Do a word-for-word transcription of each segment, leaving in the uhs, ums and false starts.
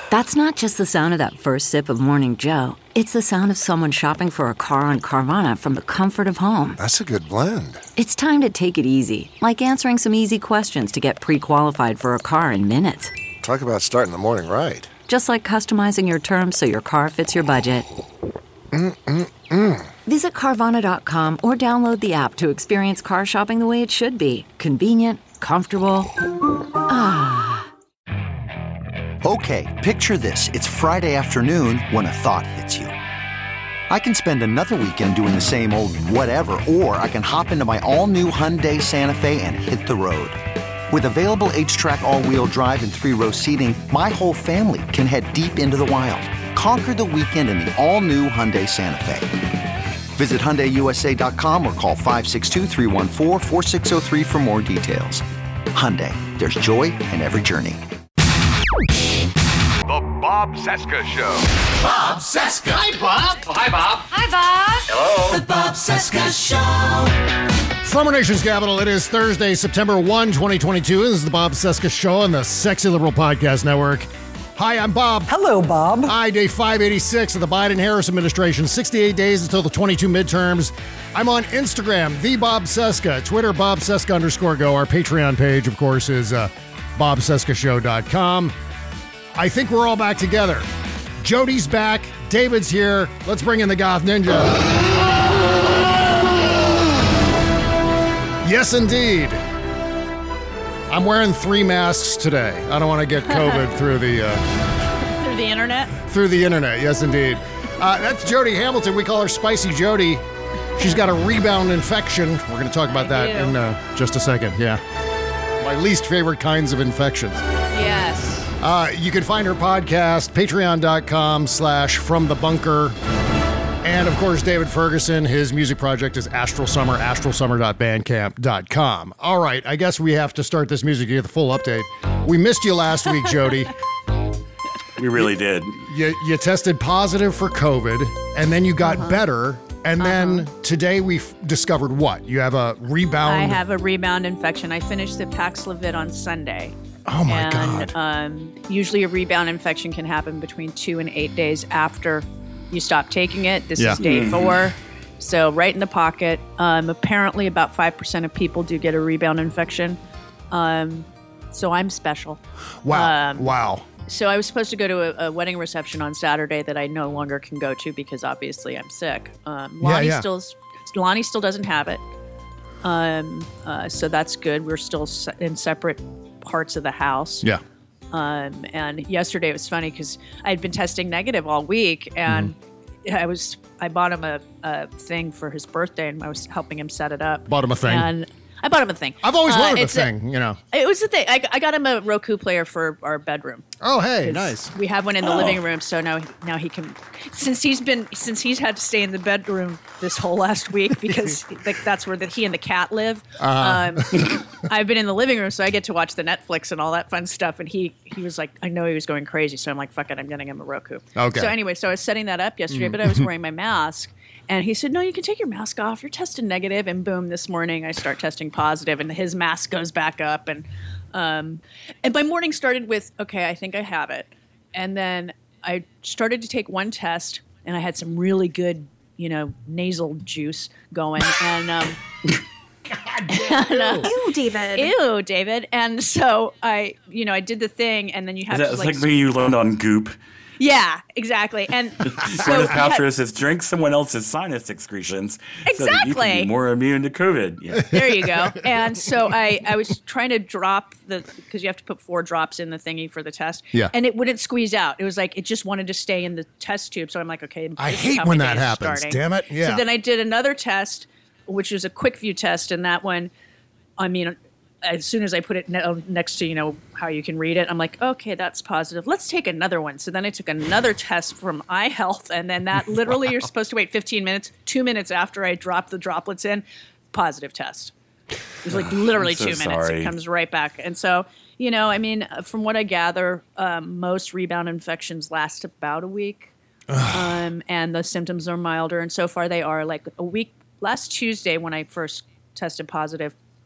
That's not just the sound of that first sip of Morning Joe. It's the sound of someone shopping for a car on Carvana from the comfort of home. That's a good blend. It's time to take it easy, like answering some easy questions to get pre-qualified for a car in minutes. Talk about starting the morning right. Just like customizing your terms so your car fits your budget. Mm-mm-mm. Visit Carvana dot com or download the app to experience car shopping the way it should be. Convenient, comfortable. Ah. Okay, picture this. It's Friday afternoon when a thought hits you. I can spend another weekend doing the same old whatever, or I can hop into my all-new Hyundai Santa Fe and hit the road. With available H-Track all-wheel drive and three-row seating, my whole family can head deep into the wild. Conquer the weekend in the all-new Hyundai Santa Fe. Visit Hyundai U S A dot com or call five six two, three one four, four six zero three for more details. Hyundai, there's joy in every journey. The Bob Cesca Show. Bob Cesca. Hi, Bob. Oh, hi, Bob. Hi, Bob. Hello. The Bob Cesca Show. From our nation's capital, it is Thursday, September first, twenty twenty-two. This is the Bob Cesca Show on the Sexy Liberal Podcast Network. Hi, I'm Bob. Hello, Bob. Hi, day five eighty-six of the Biden-Harris administration. sixty-eight days until the twenty-two midterms. I'm on Instagram, the Bob Cesca. Twitter, Bob Cesca underscore go. Our Patreon page, of course, is uh, bob cesca show dot com. I think we're all back together. Jody's back. David's here. Let's bring in the Goth Ninja. Yes, indeed. I'm wearing three masks today. I don't want to get COVID through the... Uh, through the internet? Through the internet, yes, indeed. Uh, that's Jody Hamilton. We call her Spicy Jody. She's got a rebound infection. We're going to talk about that in uh, just a second. Yeah. My least favorite kinds of infections. Yes. Uh, you can find her podcast, patreon.com slash from the bunker. And, of course, David Ferguson, his music project is Astral Summer, astral summer dot bandcamp dot com. All right, I guess we have to start this music to get the full update. We missed you last week, Jody. We really did. You, you tested positive for COVID, and then you got Uh-huh. better, and Uh-huh. then today we discovered what? You have a rebound? I have a rebound infection. I finished the Paxlovid on Sunday. Oh, my and, God. Um, usually a rebound infection can happen between two and eight days after you stop taking it. This Yeah. is day Mm-hmm. four. So right in the pocket. Um, apparently about five percent of people do get a rebound infection. Um, so I'm special. Wow. Um, wow. So I was supposed to go to a, a wedding reception on Saturday that I no longer can go to because obviously I'm sick. Um, Yeah, Lonnie yeah. still Lonnie still doesn't have it. Um, uh, so that's good. We're still se- in separate parts of the house. Yeah. Um, and yesterday it was funny because I had been testing negative all week, and Mm-hmm. I was I bought him a, a thing for his birthday, and I was helping him set it up. Bought him a thing. And I bought him a thing. I've always Uh, wanted a it's thing, you know. It was a thing. I, I got him a Roku player for our bedroom. Oh, hey, 'Cause nice. We have one in the living room, so now now he can. Since he's been since he's had to stay in the bedroom this whole last week because like that's where the, he and the cat live. Uh-huh. Um, I've been in the living room, so I get to watch the Netflix and all that fun stuff. And he he was like, I know he was going crazy, so I'm like, fuck it, I'm getting him a Roku. Okay. So anyway, so I was setting that up yesterday, but I was wearing my mask. And he said, no, you can take your mask off. You're testing negative. And boom, this morning I start testing positive, and his mask goes back up. And um, and my morning started with, okay, I think I have it. And then I started to take one test, and I had some really good, you know, nasal juice going. And, um, and uh, Ew, David. ew, David. And so I, you know, I did the thing, and then you have That to was like, like when you learned on Goop. yeah, exactly. And so Gwyneth I had- Paltrow says, drink someone else's sinus excretions so that you can Exactly. be more immune to COVID. Yeah. There you go. And so I, I was trying to drop the, because you have to put four drops in the thingy for the test. Yeah. And it wouldn't squeeze out. It was like, it just wanted to stay in the test tube. So I'm like, okay. I this is hate how when my that day is happens. starting. Damn it. Yeah. So then I did another test, which was a quick view test. And that one, I mean, as soon as I put it ne- next to, you know, how you can read it, I'm like, okay, that's positive. Let's take another one. So then I took another test from iHealth, and then that literally you're supposed to wait fifteen minutes. Two minutes after I drop the droplets in, positive test. It was like literally I'm so two minutes. sorry. It comes right back. And so, you know, I mean, from what I gather, um, most rebound infections last about a week, um, and the symptoms are milder. And so far they are. Like a week, last Tuesday when I first tested positive,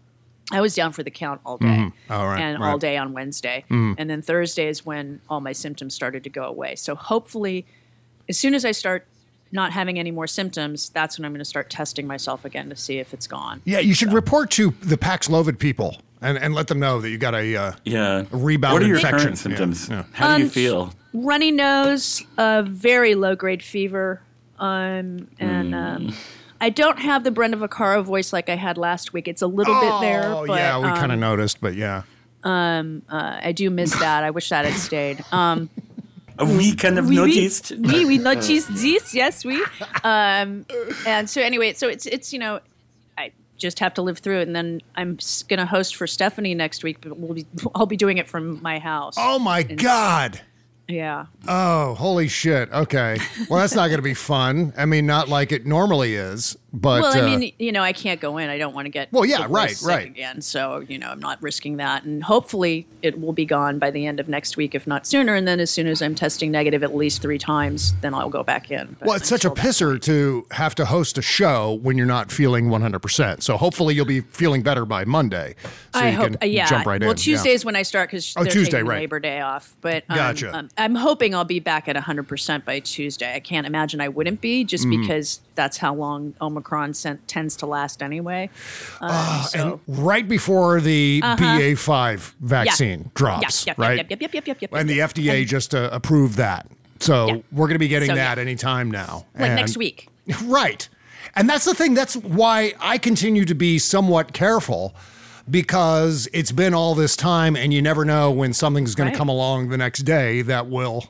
I was down for the count all day Mm-hmm. All right, and right. all day on Wednesday. Mm. And then Thursday is when all my symptoms started to go away. So hopefully, as soon as I start not having any more symptoms, that's when I'm going to start testing myself again to see if it's gone. Yeah, you should report to the Paxlovid people and, and let them know that you got a, uh, Yeah. a rebound What are your infection. current symptoms? Yeah, yeah. How do you Um, feel? Runny nose, a very low grade fever, um, and um, I don't have the Brenda Vaccaro voice like I had last week. It's a little bit there, Oh, but yeah, we um, kind of noticed, but yeah. um, uh, I do miss that. I wish that had stayed. Um, We kind of we, noticed. We, we, we noticed this, yes, we. Um, and so anyway, so it's it's you know, I just have to live through it, and then I'm going to host for Stephanie next week, but we'll be I'll be doing it from my house. Oh, my And- God. Yeah. Oh, holy shit. Okay. Well, that's not going to be fun. I mean, not like it normally is, but. Well, I uh, mean, you know, I can't go in. I don't want to get Well, yeah, get right, sick right. again. So, you know, I'm not risking that. And hopefully it will be gone by the end of next week, if not sooner. And then as soon as I'm testing negative at least three times, then I'll go back in. But well, it's such a until pisser to have to host a show when you're not feeling one hundred percent. So hopefully you'll be feeling better by Monday. So I you hope, can uh, yeah. jump right well, in. Tuesday Yeah. is when I start because Oh, they're Tuesday, taking right. Labor Day off. But um, Gotcha. um, I'm hoping I'll be back at one hundred percent by Tuesday. I can't imagine I wouldn't be just Mhm. because that's how long Omicron sent, tends to last anyway. Um, Ah, so. and right before the Uh-huh. B A five vaccine Yeah. drops, Yeah, yep, right? Yep, yep, yep, yep, yep, yep. And the yep. F D A And- just uh, approved that. So Yeah. we're going to be getting So, that yeah. anytime now. Like And- next week. Right. And that's the thing. That's why I continue to be somewhat careful because it's been all this time and you never know when something's going Right. to come along the next day that will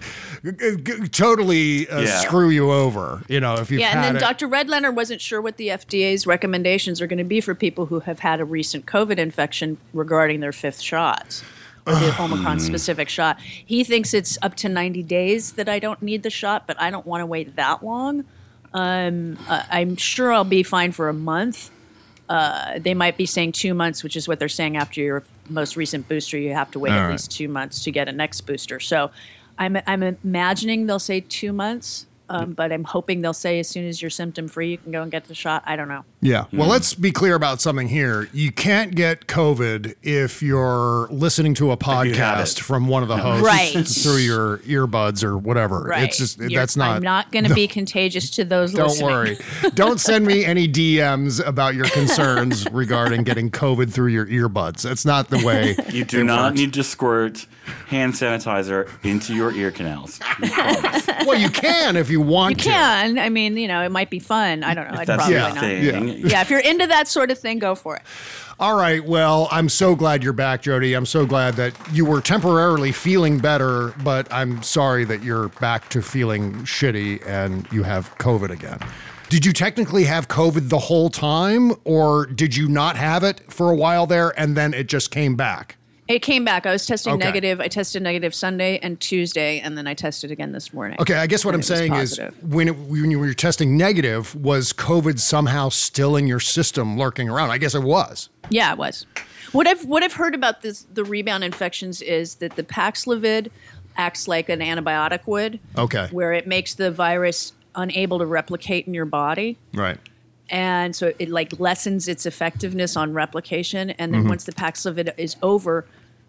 totally uh, Yeah. screw you over. You know, if you've Yeah, and had then it. Doctor Redlener wasn't sure what the F D A's recommendations are going to be for people who have had a recent COVID infection regarding their fifth shots or the Omicron specific shot. He thinks it's up to ninety days that I don't need the shot, but I don't want to wait that long. Um, uh, I'm sure I'll be fine for a month. Uh, they might be saying two months, which is what they're saying after your most recent booster. You have to wait All at right. least two months to get a next booster. So I'm, I'm imagining they'll say two months. Um, but I'm hoping they'll say as soon as you're symptom free, you can go and get the shot. I don't know. Yeah. Well, let's be clear about something here. You can't get COVID if you're listening to a you have podcast it. from one of the hosts Right. through your earbuds or whatever. Right. It's just You're- that's not. I'm not going to be contagious to those Don't listening. worry. Don't send me any D Ms about your concerns regarding getting COVID through your earbuds. That's not the way. You do it not works. need to squirt hand sanitizer into your ear canals. We promise. Well, you can if you want You to. can. I mean, you know, it might be fun. I don't know. I'd That's probably your not. thing. Yeah. Yeah, if you're into that sort of thing, go for it. All right. Well, I'm so glad you're back, Jody. I'm so glad that you were temporarily feeling better, but I'm sorry that you're back to feeling shitty and you have COVID again. Did you technically have COVID the whole time, or did you not have it for a while there and then it just came back? It came back. I was testing Okay. negative. I tested negative Sunday and Tuesday, and then I tested again this morning. Okay, I guess what And I'm it was saying is positive. when it, when you were testing negative, was COVID somehow still in your system lurking around? I guess it was. Yeah, it was. What I've what I've heard about this the rebound infections is that the Paxlovid acts like an antibiotic would, Okay. where it makes the virus unable to replicate in your body. Right. And so it like lessens its effectiveness on replication. And then Mhm. once the Paxlovid is over,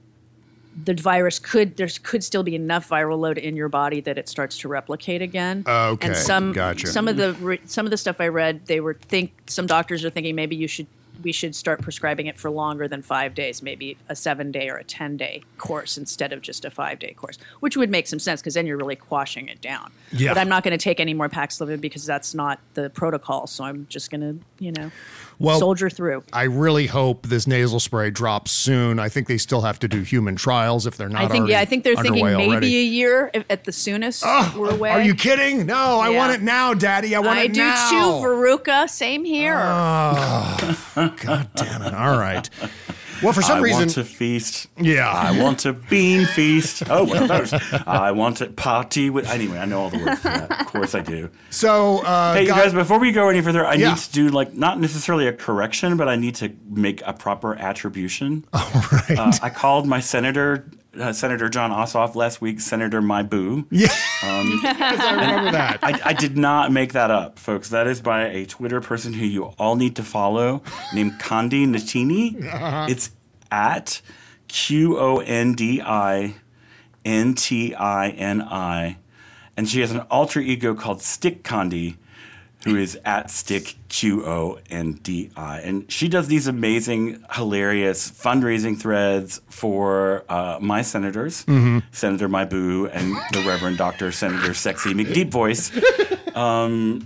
the virus could there could still be enough viral load in your body that it starts to replicate again. Okay, And some gotcha. some of the re- some of the stuff I read, they were think some doctors are thinking maybe you should we should start prescribing it for longer than five days, maybe a seven day or a ten day course instead of just a five day course, which would make some sense because then you're really quashing it down. Yeah. But I'm not going to take any more Paxlovid because that's not the protocol. So I'm just going to, you know, Well, soldier through. I really hope this nasal spray drops soon. I think they still have to do human trials if they're not I think already yeah, I think they're thinking underway maybe already. a year if- at the soonest. we're away. Are you kidding? No, I Yeah. want it now, Daddy. I want I it do now. too, Veruca. Same here. Oh, God damn it. All right. Well, for some I reason. want to feast. Yeah. I want to bean feast. Oh, one of those. I want to party with. Anyway, I know all the words for that. Of course I do. So, uh, Hey, you guy- guys, before we go any further, I Yeah. need to do, like, not necessarily a correction, but I need to make a proper attribution. All right. Uh, I called my senator uh, Senator John Ossoff last week, Senator My Boo. Yeah, um, yes, I remember that. I, I did not make that up, folks. That is by a Twitter person who you all need to follow named Condi Natini. Uh-huh. It's at Q O N D I N T I N I. And she has an alter ego called Stick Condi, who is at Stick Q O N D I. And she does these amazing, hilarious fundraising threads for uh, my senators, mm-hmm. Senator My Boo and the Reverend Doctor Senator Sexy McDeep Voice. Um,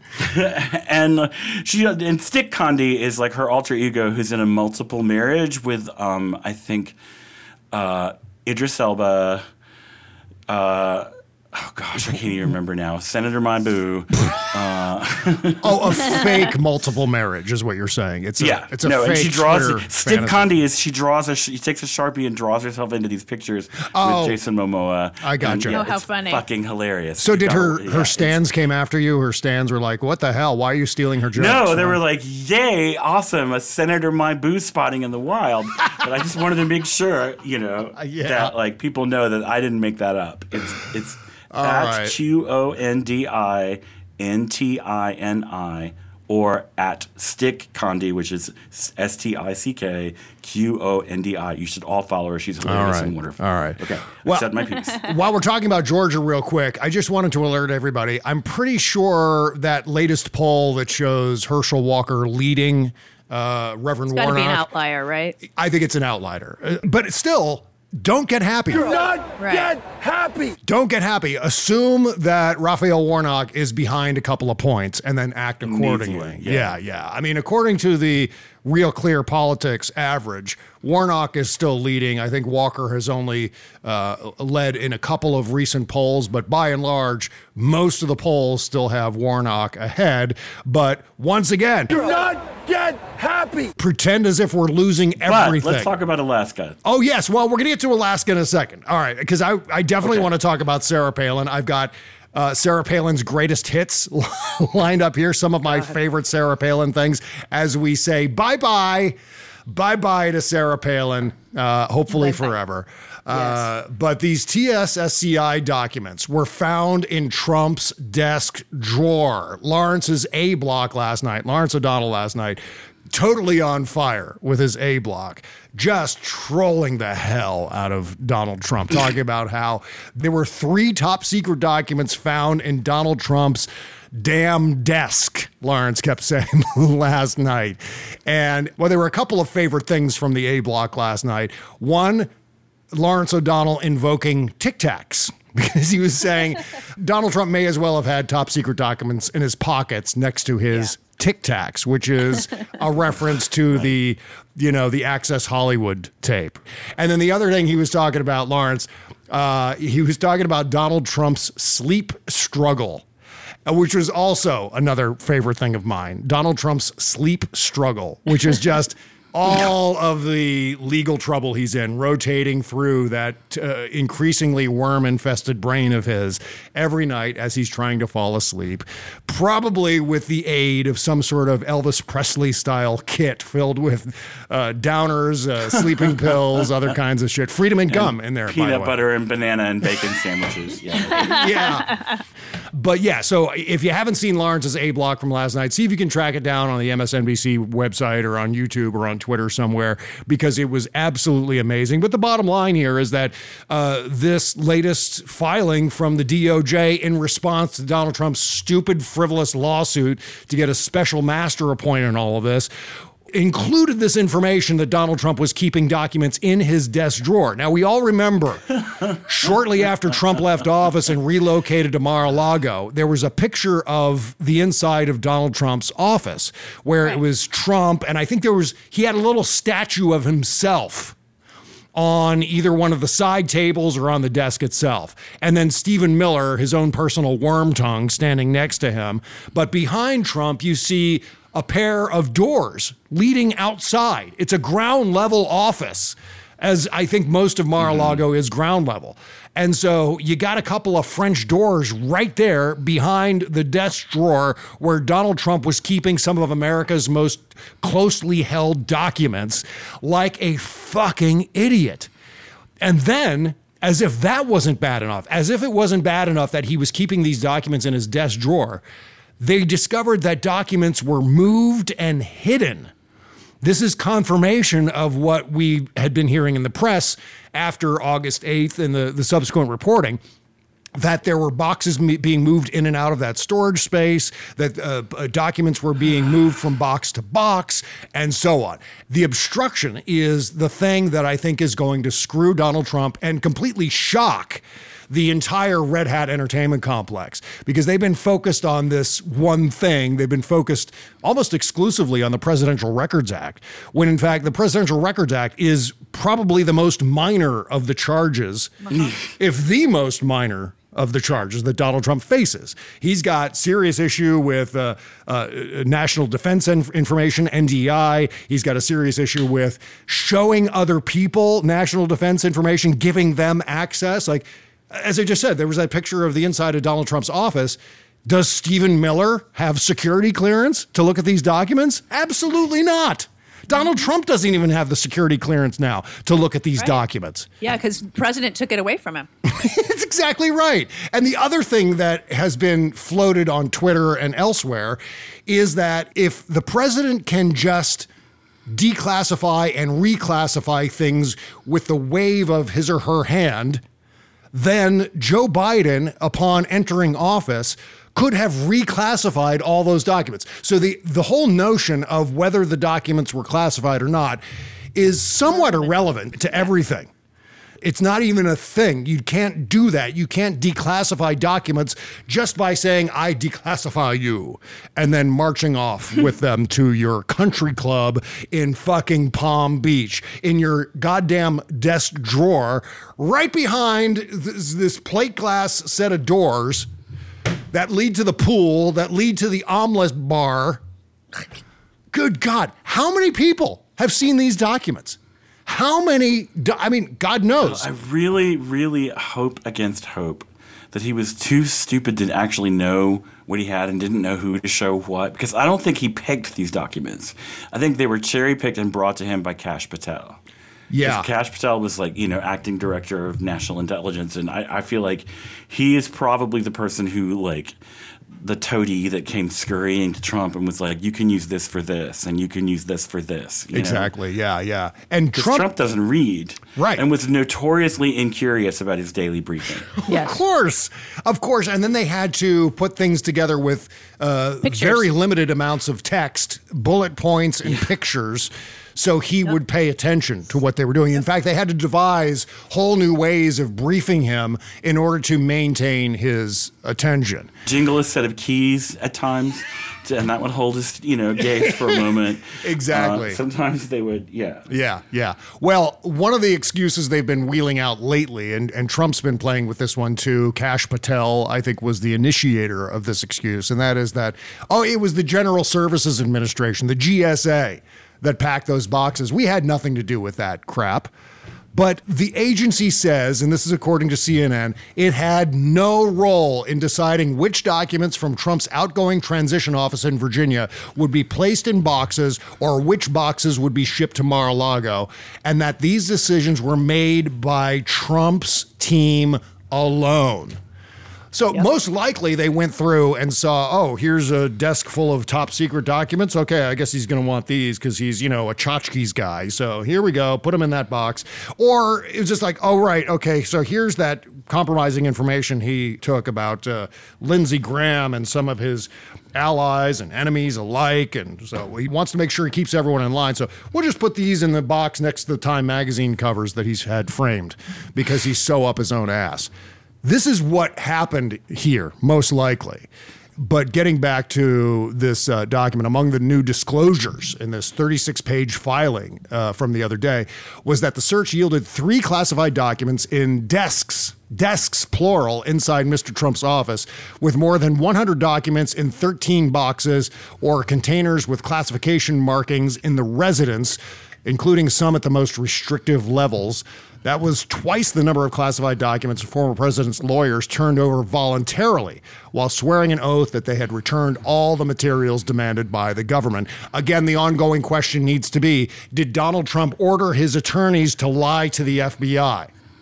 and she and Stick Condi is like her alter ego who's in a multiple marriage with, um, I think, uh, Idris Elba, uh, oh gosh, I can't even remember now. Senator My Boo. Uh, oh, a fake multiple marriage is what you're saying. It's a, yeah, it's a no, fake and she draws. Twitter Stick fantasy. Condi is she draws a she takes a Sharpie and draws herself into these pictures oh, with Jason Momoa. I got and, you. Yeah, oh, how it's funny! Fucking hilarious. So did her yeah, her stands came after you? Her stands were like, "What the hell? Why are you stealing her jokes?" No, they were like, "Yay, awesome! A Senator My Boo spotting in the wild." But I just wanted to make sure, you know, uh, yeah. that like people know that I didn't make that up. It's it's All at right. Q O N D I N T I N I or at Stick Condi, which is S T I C K Q O N D I. You should all follow her. She's hilarious right. and wonderful. All right. Okay. Well, I said my piece. While we're talking about Georgia real quick, I just wanted to alert everybody. I'm pretty sure that latest poll that shows Herschel Walker leading uh, Reverend It's got to Warnock. be an outlier, right? I think it's an outlier. Uh, But still, don't get happy. Do not Right. get happy. Don't get happy. Assume that Raphael Warnock is behind a couple of points and then act accordingly. Immediately, Yeah. yeah, yeah. I mean, according to the Real Clear Politics average, Warnock is still leading. I think Walker has only uh, led in a couple of recent polls, but by and large, most of the polls still have Warnock ahead. But once again, Do not get happy. pretend as if we're losing But everything. let's talk about Alaska. Oh, yes. Well, we're going to get to Alaska in a second. All right. Because I, I definitely Okay. want to talk about Sarah Palin. I've got uh, Sarah Palin's greatest hits lined up here. Some of my favorite Sarah Palin things as we say bye-bye, bye-bye to Sarah Palin, uh, hopefully Bye-bye. forever. Uh, but these T S S C I documents were found in Trump's desk drawer. Lawrence's A block last night, Lawrence O'Donnell last night, totally on fire with his A block, just trolling the hell out of Donald Trump, talking about how there were three top secret documents found in Donald Trump's damn desk, Lawrence kept saying last night. And well, there were a couple of favorite things from the A block last night. One, Lawrence O'Donnell invoking Tic Tacs. Because he was saying Donald Trump may as well have had top secret documents in his pockets next to his yeah. Tic Tacs, which is a reference to the, you know, the Access Hollywood tape. And then the other thing he was talking about, Lawrence, uh, he was talking about Donald Trump's sleep struggle, which was also another favorite thing of mine. Donald Trump's sleep struggle, which is just all of the legal trouble he's in, rotating through that uh, increasingly worm-infested brain of his every night as he's trying to fall asleep, probably with the aid of some sort of Elvis Presley-style kit filled with uh, downers, uh, sleeping pills, other kinds of shit. Freedom and gum in there, by the Peanut way. butter and banana and bacon sandwiches. Yeah. Yeah. But yeah, so if you haven't seen Lawrence's A block from last night, see if you can track it down on the M S N B C website or on YouTube or on Twitter somewhere, because it was absolutely amazing. But the bottom line here is that uh, this latest filing from the D O J in response to Donald Trump's stupid, frivolous lawsuit to get a special master appointed in all of this included this information that Donald Trump was keeping documents in his desk drawer. Now, we all remember shortly after Trump left office and relocated to Mar-a-Lago, there was a picture of the inside of Donald Trump's office where it was Trump, and I think there was, he had a little statue of himself on either one of the side tables or on the desk itself. And then Stephen Miller, his own personal worm tongue, standing next to him. But behind Trump, you see a pair of doors leading outside. It's a ground level office, as I think most of Mar-a-Lago mm-hmm. is ground level. And so you got a couple of French doors right there behind the desk drawer where Donald Trump was keeping some of America's most closely held documents like a fucking idiot. And then, as if that wasn't bad enough, as if it wasn't bad enough that he was keeping these documents in his desk drawer, they discovered that documents were moved and hidden. This is confirmation of what we had been hearing in the press after August eighth and the, the subsequent reporting, that there were boxes being moved in and out of that storage space, that uh, documents were being moved from box to box, and so on. The obstruction is the thing that I think is going to screw Donald Trump and completely shock the entire Red Hat Entertainment complex, because they've been focused on this one thing. They've been focused almost exclusively on the Presidential Records Act, when in fact the Presidential Records Act is probably the most minor of the charges, if the most minor of the charges that Donald Trump faces. He's got serious issue with uh, uh, national defense inf- information, N D I. He's got a serious issue with showing other people national defense information, giving them access. Like, as I just said, there was that picture of the inside of Donald Trump's office. Does Stephen Miller have security clearance to look at these documents? Absolutely not. Donald Trump doesn't even have the security clearance now to look at these right. documents. Yeah, because the president took it away from him. That's exactly right. And the other thing that has been floated on Twitter and elsewhere is that if the president can just declassify and reclassify things with the wave of his or her hand, then Joe Biden, upon entering office, could have reclassified all those documents. So the, the whole notion of whether the documents were classified or not is somewhat irrelevant to everything. It's not even a thing. You can't do that. You can't declassify documents just by saying, I declassify you, and then marching off with them to your country club in fucking Palm Beach, in your goddamn desk drawer, right behind this, this plate glass set of doors that lead to the pool, that lead to the omelet bar. Good God, how many people have seen these documents? How many, do- I mean, God knows. I really, really hope against hope that he was too stupid to actually know what he had and didn't know who to show what, because I don't think he picked these documents. I think they were cherry-picked and brought to him by Kash Patel. Yeah. Kash Patel was like, you know, acting director of national intelligence, and I, I feel like he is probably the person who, like, the toady that came scurrying to Trump and was like, you can use this for this, and you can use this for this. You exactly, know? yeah, yeah. And Trump, Trump doesn't read. Right. And was notoriously incurious about his daily briefing. Yes. Of course, of course. And then they had to put things together with uh, very limited amounts of text, bullet points, and yeah. pictures, so he yep. would pay attention to what they were doing. In fact, they had to devise whole new ways of briefing him in order to maintain his attention. Jingle a set of keys at times, to, and that would hold his, you know, gaze for a moment. Exactly. Uh, sometimes they would, yeah. Yeah, yeah. Well, one of the excuses they've been wheeling out lately, and, and Trump's been playing with this one too, Kash Patel, I think, was the initiator of this excuse, and that is that, oh, it was the General Services Administration, the G S A, that packed those boxes. We had nothing to do with that crap. But the agency says, and this is according to C N N, it had no role in deciding which documents from Trump's outgoing transition office in Virginia would be placed in boxes or which boxes would be shipped to Mar-a-Lago, and that these decisions were made by Trump's team alone. So yep. most likely they went through and saw, oh, here's a desk full of top secret documents. Okay, I guess he's going to want these because he's, you know, a tchotchkes guy. So here we go. Put them in that box. Or it was just like, oh, right. Okay, so here's that compromising information he took about uh, Lindsey Graham and some of his allies and enemies alike. And so he wants to make sure he keeps everyone in line. So we'll just put these in the box next to the Time magazine covers that he's had framed because he's so up his own ass. This is what happened here, most likely. But getting back to this uh, document, among the new disclosures in this thirty-six page filing uh, from the other day was that the search yielded three classified documents in desks, desks plural, inside Mister Trump's office, with more than one hundred documents in thirteen boxes or containers with classification markings in the residence, including some at the most restrictive levels. That was twice the number of classified documents the former president's lawyers turned over voluntarily while swearing an oath that they had returned all the materials demanded by the government. Again, the ongoing question needs to be, did Donald Trump order his attorneys to lie to the F B I?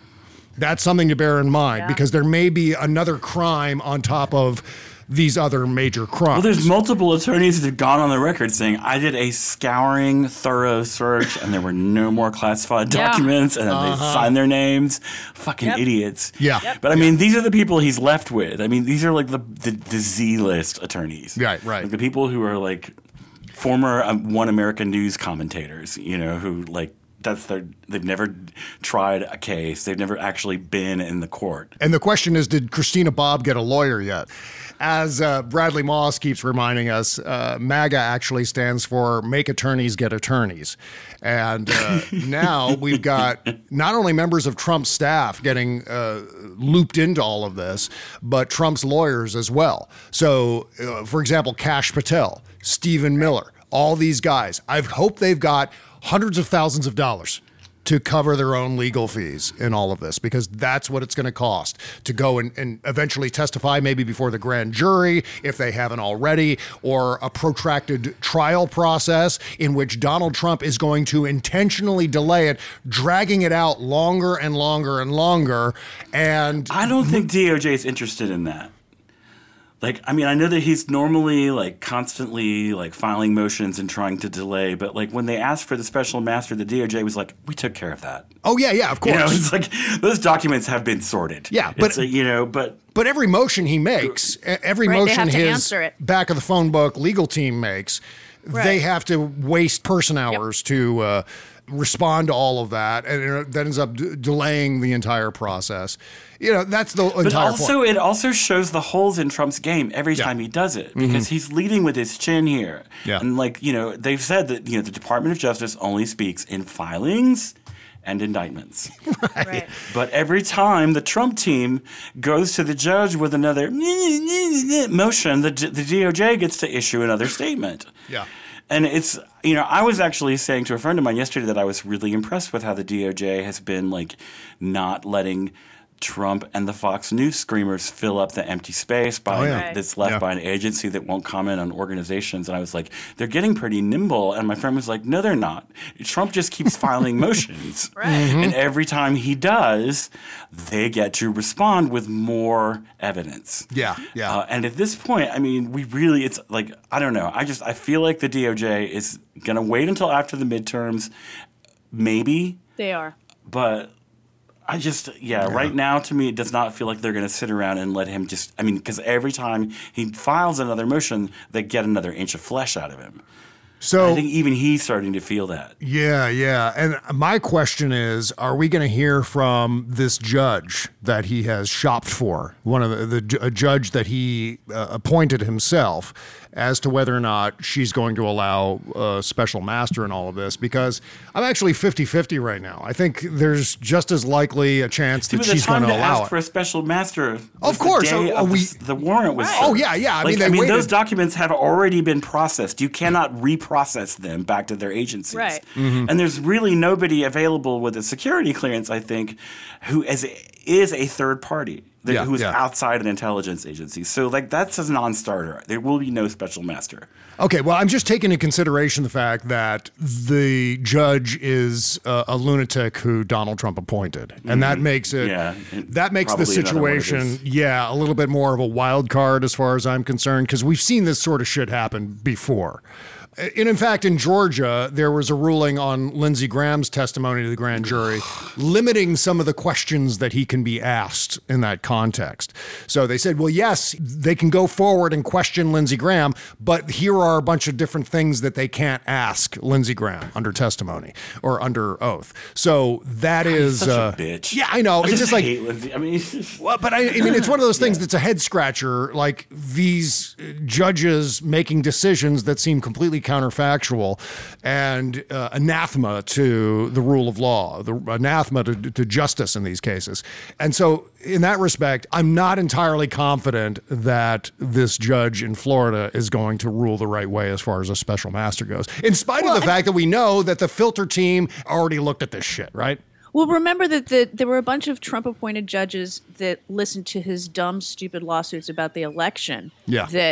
That's something to bear in mind Yeah. because there may be another crime on top of these other major crimes. Well, there's multiple attorneys that have gone on the record saying, I did a scouring, thorough search, and there were no more classified Yeah. documents, and then Uh-huh. they signed their names. Fucking Yep. idiots. Yeah. Yep. But I mean, these are the people he's left with. I mean, these are like the, the, the Z-list attorneys. Right, right. Like the people who are like former um, One American News commentators, you know, who like, that's their, they've never tried a case. They've never actually been in the court. And the question is, did Christina Bobb get a lawyer yet? As uh, Bradley Moss keeps reminding us, uh, MAGA actually stands for Make Attorneys Get Attorneys. And uh, now we've got not only members of Trump's staff getting uh, looped into all of this, but Trump's lawyers as well. So, uh, for example, Kash Patel, Stephen Miller, all these guys, I hope they've got hundreds of thousands of dollars to cover their own legal fees in all of this, because that's what it's going to cost to go and, and eventually testify, maybe before the grand jury, if they haven't already, or a protracted trial process in which Donald Trump is going to intentionally delay it, dragging it out longer and longer and longer. And I don't think D O J is interested in that. Like, I mean, I know that he's normally like constantly like filing motions and trying to delay, but like when they asked for the special master, the D O J was like, "We took care of that." oh yeah, yeah, of course. You know, it's like those documents have been sorted. Yeah, but- it's like, you know, but But every motion he makes, e- every Right, they motion have to his answer it. back of the phone book legal team makes, they Right. have to waste person hours to uh, respond to all of that, and it, that ends up d- delaying the entire process. You know, that's the But entire also, point. it also shows the holes in Trump's game every Yeah. time he does it, because he's leading with his chin here. Yeah. And like, you know, they've said that, you know, the Department of Justice only speaks in filings and indictments. Right. But every time the Trump team goes to the judge with another motion, the, the D O J gets to issue another statement. Yeah. And it's, you know, I was actually saying to a friend of mine yesterday that I was really impressed with how the D O J has been, like, not letting Trump and the Fox News screamers fill up the empty space by Oh, yeah. Right. that's left Yeah. by an agency that won't comment on organizations. And I was like, they're getting pretty nimble. And my friend was like, no, they're not. Trump just keeps filing motions. Right. And every time he does, they get to respond with more evidence. Yeah, yeah. Uh, and at this point, I mean, we really, it's like, I don't know. I just, I feel like the D O J is going to wait until after the midterms, maybe, They are. but I just, yeah, right now to me, it does not feel like they're going to sit around and let him just, I mean, because every time he files another motion, they get another inch of flesh out of him. So I think even he's starting to feel that. yeah, yeah. And my question is, are we going to hear from this judge that he has shopped for, one of the, the ju- a judge that he uh, appointed himself, as to whether or not she's going to allow a special master in all of this? Because I'm actually fifty-fifty right now. I think there's just as likely a chance See, that but the she's going time to to allow ask it. for a special master was Of the course. day Oh, of we- the, the warrant was Right. served. Oh, yeah, yeah. I Like, mean, they I mean, waited- those documents have already been processed. You cannot reprocess them back to their agencies. Right. Mm-hmm. And there's really nobody available with a security clearance, I think, who is, is a third party. that- Yeah, who is yeah. outside an intelligence agency. So, like, that's a non-starter. There will be no special master. Okay, well, I'm just taking into consideration the fact that the judge is uh, a lunatic who Donald Trump appointed, and that makes it Yeah, and that makes the probably another one of situation, his- yeah, a little bit more of a wild card as far as I'm concerned, because we've seen this sort of shit happen before. And in fact, in Georgia, there was a ruling on Lindsey Graham's testimony to the grand jury, limiting some of the questions that he can be asked in that context. So they said, well, yes, they can go forward and question Lindsey Graham, but here are a bunch of different things that they can't ask Lindsey Graham under testimony or under oath. So that is Such uh, a bitch. Yeah, I know. I it's just just like hate Lindsey. I mean, it's just- well, but I, I mean, it's one of those things that's a head scratcher, like these judges making decisions that seem completely counterfactual and uh, anathema to the rule of law, the anathema to, to justice in these cases. And so in that respect, I'm not entirely confident that this judge in Florida is going to rule the right way as far as a special master goes, in spite of the fact that we know that the filter team already looked at this shit, right? Well, remember that the, there were a bunch of Trump-appointed judges that listened to his dumb, stupid lawsuits about the election. Yeah. That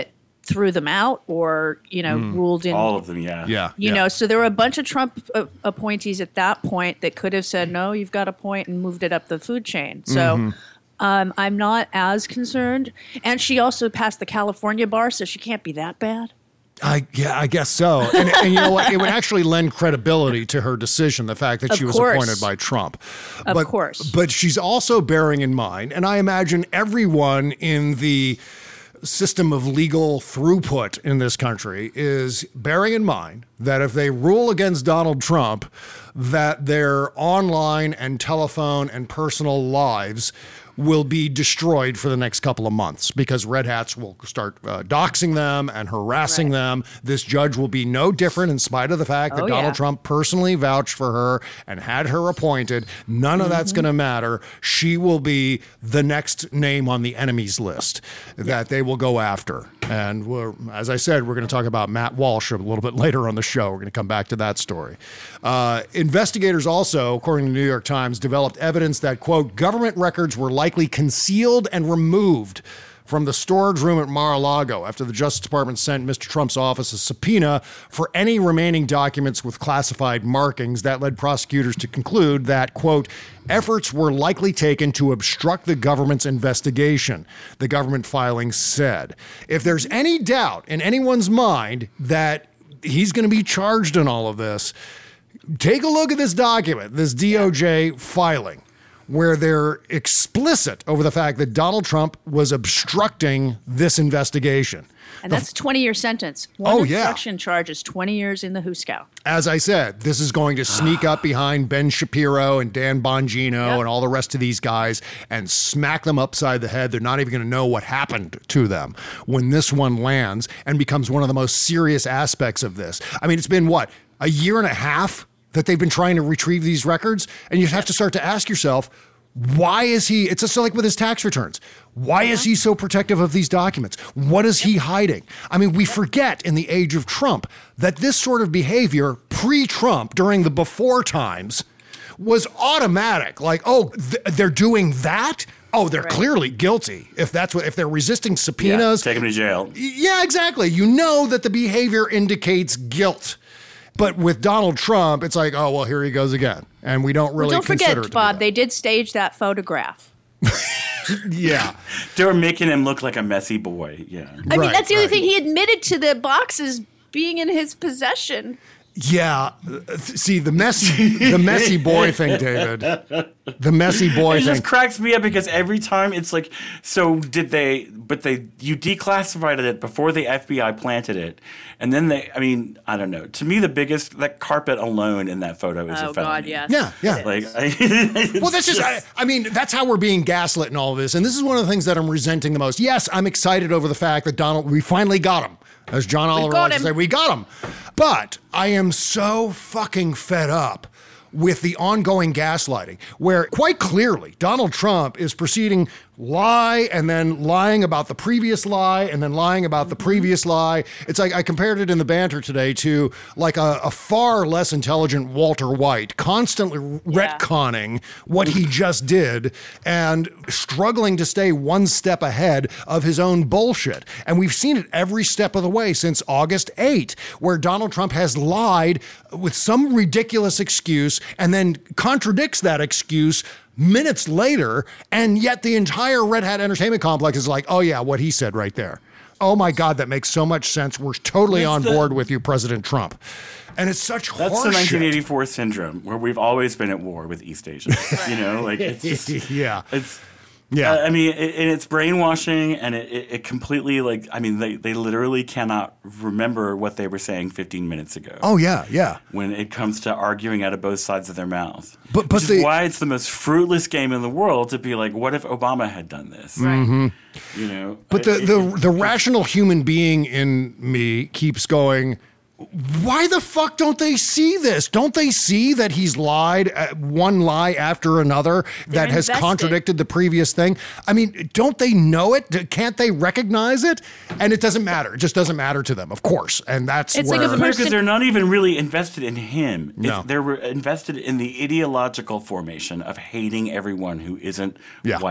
threw them out or, you know, mm. ruled in. All of them, yeah. Yeah. You yeah. know, so there were a bunch of Trump uh, appointees at that point that could have said, no, you've got a point and moved it up the food chain. So mm-hmm. um, I'm not as concerned. And she also passed the California bar, so she can't be that bad. I yeah, I guess so. And, and you know what? It would actually lend credibility to her decision, the fact that of she was course. appointed by Trump. Of but, course. But she's also bearing in mind, and I imagine everyone in the system of legal throughput in this country is bearing in mind that if they rule against Donald Trump, that their online and telephone and personal lives will be destroyed for the next couple of months because Red Hats will start uh, doxing them and harassing right. them. This judge will be no different in spite of the fact that oh, Donald yeah. Trump personally vouched for her and had her appointed. None of mm-hmm. that's going to matter. She will be the next name on the enemies list that yeah. they will go after. And we're, as I said, we're going to talk about Matt Walsh a little bit later on the show. We're going to come back to that story. Uh, investigators also, according to the New York Times, developed evidence that, quote, government records were likely concealed and removed from the storage room at Mar-a-Lago after the Justice Department sent Mister Trump's office a subpoena for any remaining documents with classified markings. That led prosecutors to conclude that, quote, efforts were likely taken to obstruct the government's investigation, the government filing said. If there's any doubt in anyone's mind that he's going to be charged in all of this, take a look at this document, this D O J filing, where they're explicit over the fact that Donald Trump was obstructing this investigation. And that's a twenty-year sentence. One oh, yeah. obstruction charge is twenty years in the Hooskow. As I said, this is going to sneak up behind Ben Shapiro and Dan Bongino yep. and all the rest of these guys and smack them upside the head. They're not even going to know what happened to them when this one lands and becomes one of the most serious aspects of this. I mean, it's been, what, a year and a half that they've been trying to retrieve these records, and you have to start to ask yourself, why is he, it's just like with his tax returns, why is he so protective of these documents? What is he hiding? I mean, we forget in the age of Trump that this sort of behavior pre-Trump, during the before times, was automatic. Like, oh, th- they're doing that? Oh, they're right. clearly guilty. If that's what, if they're resisting subpoenas. Yeah, take them to jail. Yeah, exactly. You know that the behavior indicates guilt. But with Donald Trump, it's like, oh, well, here he goes again. And we don't really well, don't consider forget, Bob, they did stage that photograph. yeah. They were making him look like a messy boy. Yeah. I right, mean, that's the right. other thing. He admitted to the boxes being in his possession. Yeah. See, the messy the messy boy thing, David. The messy boy it thing. It just cracks me up because every time it's like, so did they, but they, you declassified it before the F B I planted it. And then they, I mean, I don't know. To me, the biggest, that carpet alone in that photo is oh, a felony. God, yes. Yeah, yeah. Like, I, well, that's just, I, I mean, that's how we're being gaslit in all of this. And this is one of the things that I'm resenting the most. Yes, I'm excited over the fact that Donald, we finally got him. As John Oliver likes to say, we got him. But I am so fucking fed up with the ongoing gaslighting, where quite clearly Donald Trump is proceeding lie and then lying about the previous lie and then lying about the previous lie. It's like I compared it in the banter today to like a, a far less intelligent Walter White constantly yeah. retconning what he just did and struggling to stay one step ahead of his own bullshit. And we've seen it every step of the way since August eighth, where Donald Trump has lied with some ridiculous excuse and then contradicts that excuse minutes later, and yet the entire Red Hat Entertainment Complex is like, oh yeah, what he said right there. Oh my God, that makes so much sense. We're totally That's on the, board with you, President Trump. And it's such That's horseshit. The nineteen eighty-four syndrome, where we've always been at war with East Asia. You know, like it's just, yeah. It's Yeah, uh, I mean, it, and it's brainwashing, and it, it, it completely, like, I mean, they, they literally cannot remember what they were saying fifteen minutes ago. Oh, yeah, yeah. When it comes to arguing out of both sides of their mouth. But, but Which the, is why it's the most fruitless game in the world to be like, what if Obama had done this? Right. Mm-hmm. You know? But the, it, the, it, the rational human being in me keeps going, why the fuck don't they see this? Don't they see that he's lied uh, one lie after another They're that has invested. contradicted the previous thing? I mean, don't they know it? Can't they recognize it? And it doesn't matter. It just doesn't matter to them, of course. And that's It's where... like if a person- because they're not even really invested in him. No. It's, they're invested in the ideological formation of hating everyone who isn't Yeah. white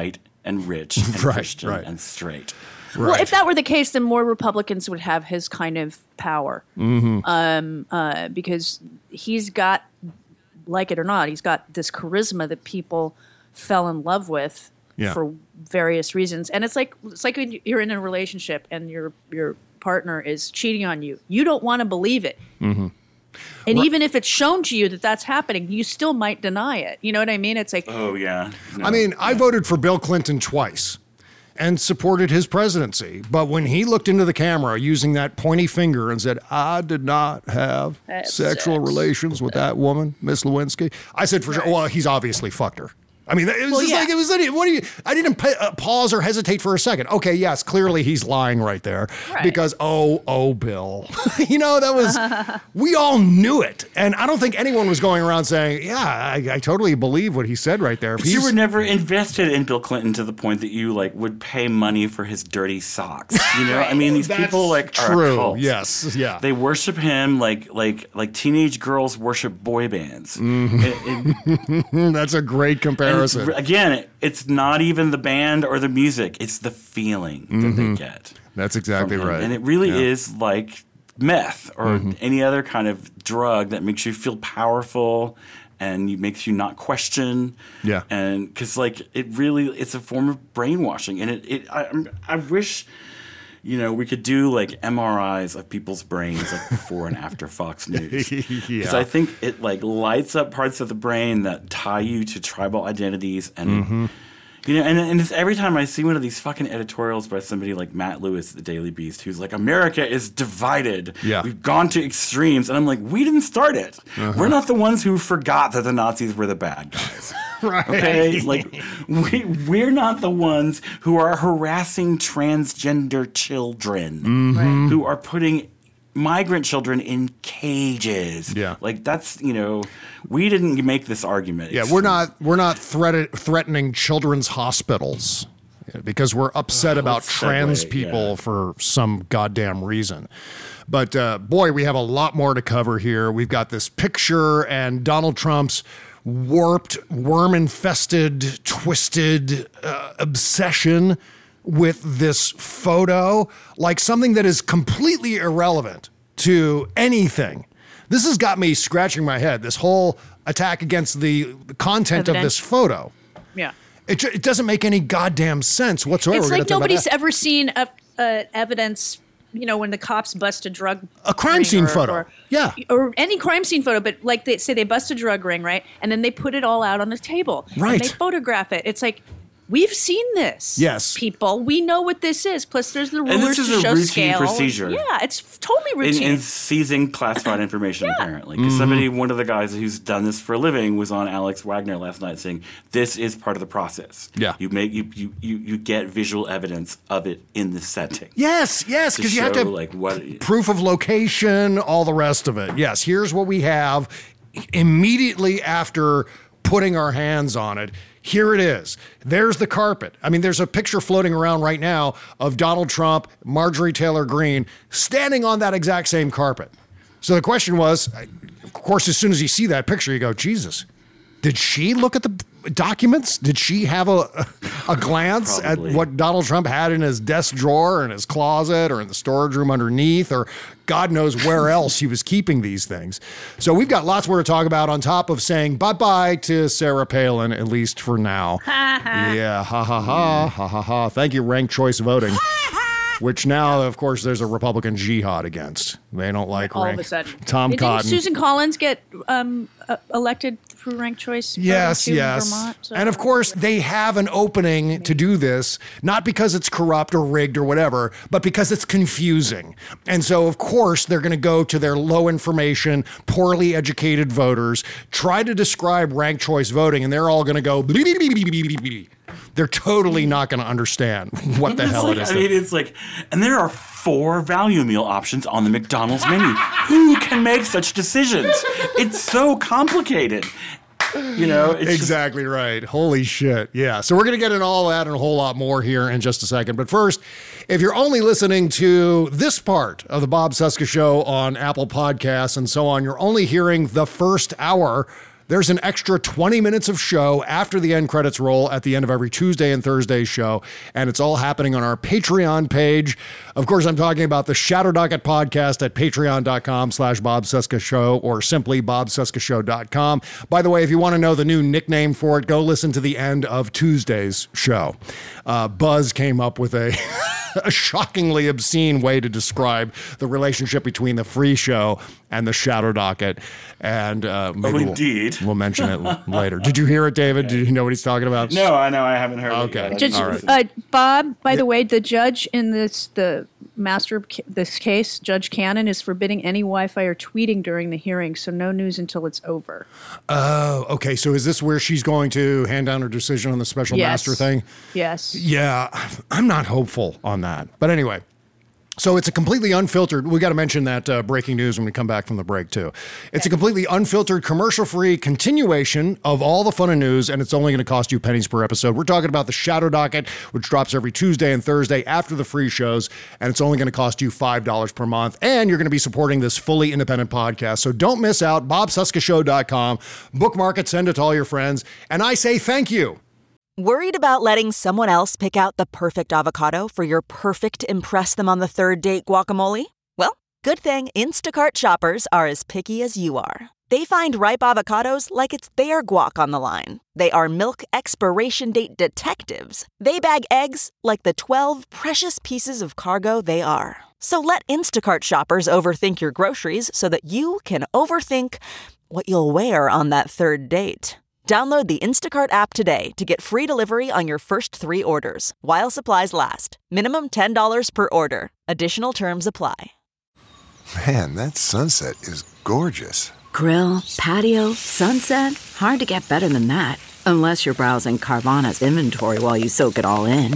and rich and Right, Christian right. and straight. Right. Well, if that were the case, then more Republicans would have his kind of power, mm-hmm. um, uh, because he's got, like it or not, he's got this charisma that people fell in love with Yeah. for various reasons. And it's like it's like when you're in a relationship and your your partner is cheating on you. You don't want to believe it. Mm-hmm. And even if it's shown to you that that's happening, you still might deny it. You know what I mean? It's like, Oh, yeah. No. I mean, I voted for Bill Clinton twice and supported his presidency. But when he looked into the camera using that pointy finger and said, I did not have Have sexual sex. relations with that woman, Miss Lewinsky, I said for sure, well, he's obviously fucked her. I mean, it was Well, just yeah. like, it was, what do you, I didn't pa- uh, pause or hesitate for a second. Okay, yes, clearly he's lying right there. Right. Because, oh, oh, Bill. you know, that was, we all knew it. And I don't think anyone was going around saying, yeah, I, I totally believe what he said right there. If But you he's- were never invested in Bill Clinton to the point that you like would pay money for his dirty socks. You know, I mean, these That's people like are a true. cult. Yes, yeah. They worship him like like like teenage girls worship boy bands. Mm-hmm. It- it- That's a great and it's, comparison. again, it, it's not even the band or the music; it's the feeling that they get. That's exactly from him. right. And it really Yeah. is like meth or any other kind of drug that makes you feel powerful and you, makes you not question. Yeah. And because like it really, it's a form of brainwashing. And it, it I, I'm- I wish, you know, we could do like M R Is of people's brains like before and after Fox News. Because Yeah. I think it like lights up parts of the brain that tie you to tribal identities and. Mm-hmm. You know, and, and it's every time I see one of these fucking editorials by somebody like Matt Lewis at the Daily Beast, who's like, America is divided. Yeah. We've gone to extremes. And I'm like, we didn't start it. Uh-huh. We're not the ones who forgot that the Nazis were the bad guys. Right. Okay? Like, we, we're not the ones who are harassing transgender children, Mm-hmm. who are putting migrant children in cages. Yeah. Like, that's, you know, we didn't make this argument. Yeah, It's- we're not we're not threat- threatening children's hospitals yeah, because we're upset about let's trans segue, people yeah. for some goddamn reason. But uh, boy, we have a lot more to cover here. We've got this picture and Donald Trump's warped, worm-infested, twisted uh, obsession with this photo, like something that is completely irrelevant to anything. This has got me scratching my head, this whole attack against the content of Evidence. this photo. yeah. It, ju- it doesn't make any goddamn sense whatsoever. It's We're gonna like talk about nobody's that. ever seen a, uh, evidence, you know, when the cops bust a drug A crime ring scene or- photo. or- Yeah. or any crime scene photo, but like they say they bust a drug ring, right? And then they put it all out on the table. Right. And they photograph it. It's like, we've seen this. Yes. People, we know what this is. Plus there's the And rulers this is to a show routine scale. procedure. Yeah, it's totally in, routine. in seizing classified information, apparently. Because somebody, one of the guys who's done this for a living, was on Alex Wagner last night saying, this is part of the process. Yeah. You make you you, you, you get visual evidence of it in the setting. Yes, yes, To because you have to show, have like what proof of location, all the rest of it. Yes, here's what we have immediately after putting our hands on it. Here it is. There's the carpet. I mean, there's a picture floating around right now of Donald Trump, Marjorie Taylor Greene, standing on that exact same carpet. So the question was, of course, as soon as you see that picture, you go, Jesus, did she look at the documents? Did she have a a glance Probably. at what Donald Trump had in his desk drawer, in his closet, or in the storage room underneath, or God knows where else he was keeping these things? So we've got lots more to talk about on top of saying bye-bye to Sarah Palin, at least for now. Yeah, ha ha ha, ha ha ha. Thank you, ranked choice voting. Which now, of course, there's a Republican jihad against. They don't like all rank. of a sudden. Tom Didn't Cotton. Susan Collins get um, uh, elected through ranked choice? voting Yes, too in yes. Vermont? So- And of course, they have an opening to do this, not because it's corrupt or rigged or whatever, but because it's confusing. And so, of course, they're going to go to their low information, poorly educated voters, try to describe ranked choice voting, and they're all going to go, "Blee, blee, blee, blee, blee, blee, blee." They're totally not going to understand what the It's hell like, it is. I mean, it's like, and there are four value meal options on the McDonald's menu. Who can make such decisions? It's so complicated. You know, it's just- Exactly right. Holy shit. Yeah. So we're going to get into all that and a whole lot more here in just a second. But first, if you're only listening to this part of the Bob Cesca Show on Apple Podcasts and so on, you're only hearing the first hour. There's an extra twenty minutes of show after the end credits roll at the end of every Tuesday and Thursday show, and it's all happening on our Patreon page. Of course, I'm talking about the Shadow Docket podcast at patreon.com slash Bob Cesca Show or simply bob cesca show dot com. By the way, if you want to know the new nickname for it, go listen to the end of Tuesday's show. Uh, Buzz came up with a, a shockingly obscene way to describe the relationship between the free show and the Shadow Docket. And uh, maybe oh, indeed. We'll, we'll mention it later. Did you hear it, David? Did you know what he's talking about? No, I know. I haven't heard okay. it. Judge, All right. uh, Bob, by the way, the judge in this, the master of this case, Judge Cannon, is forbidding any Wi-Fi or tweeting during the hearing, so no news until it's over. Oh, okay. So is this where she's going to hand down her decision on the special Yes. master thing? Yes. Yeah, I'm not hopeful on that. But anyway, so it's a completely unfiltered, we got to mention that uh, breaking news when we come back from the break too. It's a completely unfiltered, commercial-free continuation of all the fun and news, and it's only going to cost you pennies per episode. We're talking about the Shadow Docket, which drops every Tuesday and Thursday after the free shows, and it's only going to cost you five dollars per month, and you're going to be supporting this fully independent podcast. So don't miss out, bob cesca show dot com, bookmark it, send it to all your friends, and I say thank you. Worried about letting someone else pick out the perfect avocado for your perfect impress-them-on-the-third-date guacamole? Well, good thing Instacart shoppers are as picky as you are. They find ripe avocados like it's their guac on the line. They are milk expiration date detectives. They bag eggs like the twelve precious pieces of cargo they are. So let Instacart shoppers overthink your groceries so that you can overthink what you'll wear on that third date. Download the Instacart app today to get free delivery on your first three orders, while supplies last. Minimum ten dollars per order. Additional terms apply. Man, that sunset is gorgeous. Grill, patio, sunset. Hard to get better than that. Unless you're browsing Carvana's inventory while you soak it all in.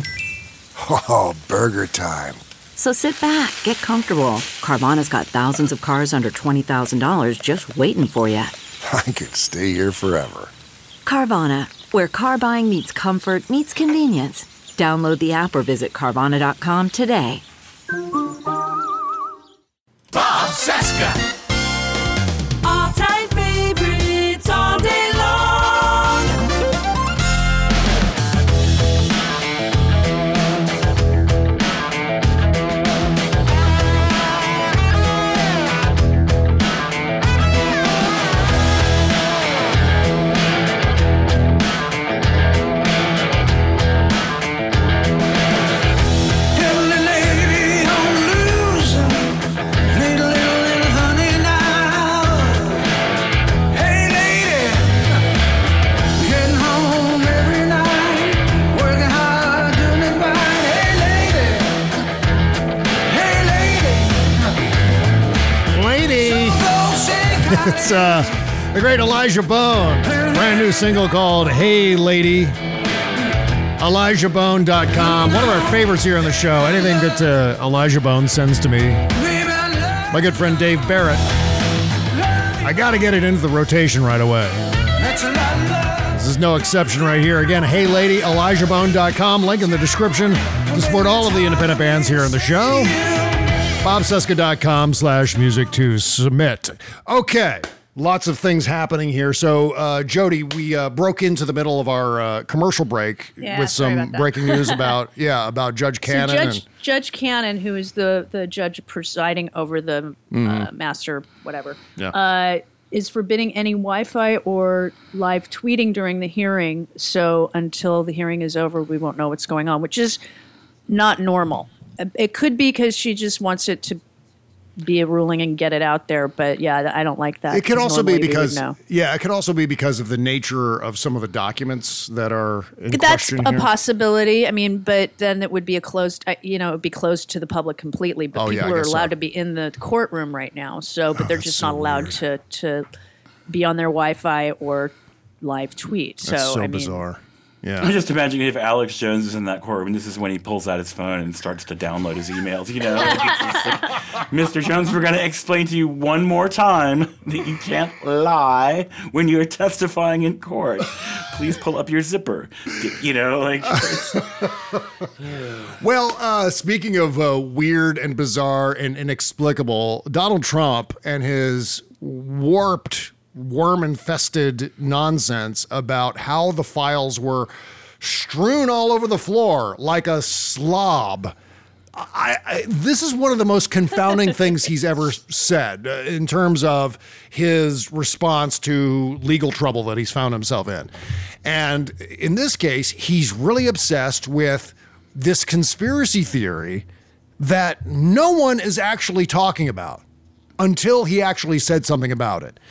Oh, burger time. So sit back, get comfortable. Carvana's got thousands of cars under twenty thousand dollars just waiting for you. I could stay here forever. Carvana, where car buying meets comfort, meets convenience. Download the app or visit Carvana dot com today. Bob Cesca. All-time favorites all day long. It's uh, the great Elijah Bone. Brand new single called Hey Lady. Elijah Bone dot com. One of our favorites here on the show. Anything that uh, Elijah Bone sends to me. My good friend Dave Barrett. I got to get it into the rotation right away. This is no exception right here. Again, Hey Lady, Elijah Bone dot com. Link in the description to support all of the independent bands here on the show. bob cesca dot com slash music to submit. Okay, lots of things happening here. So, uh, Jody, we uh, broke into the middle of our uh, commercial break Yeah, with sorry some about that. breaking news about, yeah, about Judge Cannon. So Judge, and, Judge Cannon, who is the, the judge presiding over the uh, master, whatever, Yeah. uh, is forbidding any Wi-Fi or live tweeting during the hearing. So until the hearing is over, we won't know what's going on, which is not normal. It could be because she just wants it to be a ruling and get it out there, but yeah, I don't like that. it could 'cause also be normally we would because, know. yeah, it could also be because of the nature of some of the documents that are in That's question a here. possibility. I mean, but then it would be a closed, uh, you know, it would be closed to the public completely. But Oh, yeah, people I are guess allowed so. to be in the courtroom right now. So, but they're that's just so not allowed weird. to to be on their Wi-Fi or live tweet. That's so, so I mean, bizarre. Yeah. I'm just imagining if Alex Jones is in that courtroom, this is when he pulls out his phone and starts to download his emails. You know, like, Mister Jones, we're going to explain to you one more time that you can't lie when you're testifying in court. Please pull up your zipper. You know, like. Well, uh, speaking of uh, weird and bizarre and inexplicable, Donald Trump and his warped worm-infested nonsense about how the files were strewn all over the floor like a slob. I, I, this is one of the most confounding things he's ever said uh, in terms of his response to legal trouble that he's found himself in. And in this case, he's really obsessed with this conspiracy theory that no one is actually talking about until he actually said something about it.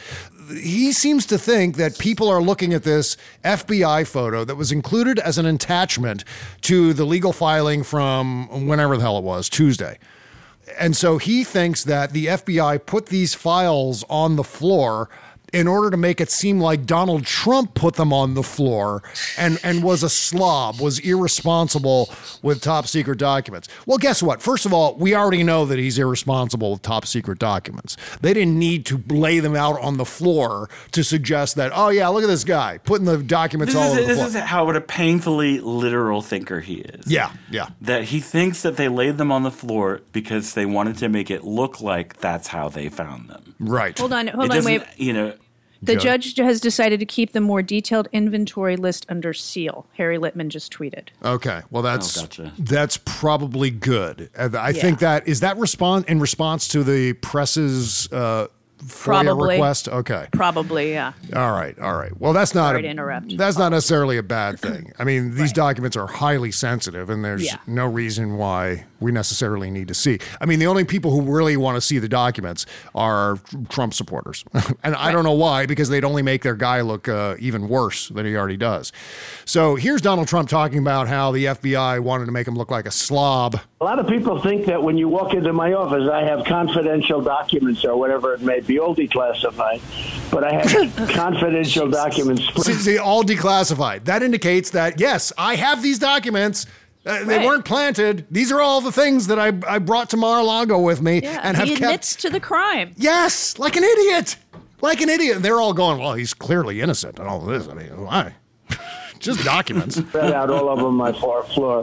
He seems to think that people are looking at this F B I photo that was included as an attachment to the legal filing from whenever the hell it was, Tuesday. And so he thinks that the F B I put these files on the floor in order to make it seem like Donald Trump put them on the floor and, and was a slob, was irresponsible with top secret documents. Well, guess what? First of all, we already know that he's irresponsible with top secret documents. They didn't need to lay them out on the floor to suggest that, oh yeah, look at this guy putting the documents this all is, over the this floor. This is how what a painfully literal thinker he is. Yeah, yeah. That he thinks that they laid them on the floor because they wanted to make it look like that's how they found them. Right. Hold on, hold it on, doesn't- wait. You know, The Joe. judge has decided to keep the more detailed inventory list under seal. Harry Littman just tweeted. Okay, well that's Oh, gotcha. that's probably good. And I Yeah. think that is that respond in response to the press's uh, FOIA Probably. request. Okay, Probably, yeah. all right, all right. Well, that's not Sorry a, to interrupt. that's not necessarily a bad thing. I mean, these documents are highly sensitive, and there's Yeah. no reason why we necessarily need to see. I mean, the only people who really want to see the documents are Trump supporters, and I don't know why, because they'd only make their guy look uh, even worse than he already does. So here's Donald Trump talking about how the F B I wanted to make him look like a slob. A lot of people think that when you walk into my office, I have confidential documents or whatever it may be, all declassified, but I have confidential documents. See, see, all declassified. That indicates that, yes, I have these documents. Uh, they Right. weren't planted. These are all the things that I, I brought to Mar-a-Lago with me Yeah, and have he kept. admits to the crime. Yes, like an idiot. Like an idiot. And they're all going, well, he's clearly innocent and all this. I mean, why? Just documents. Spread out all over my floor, floor.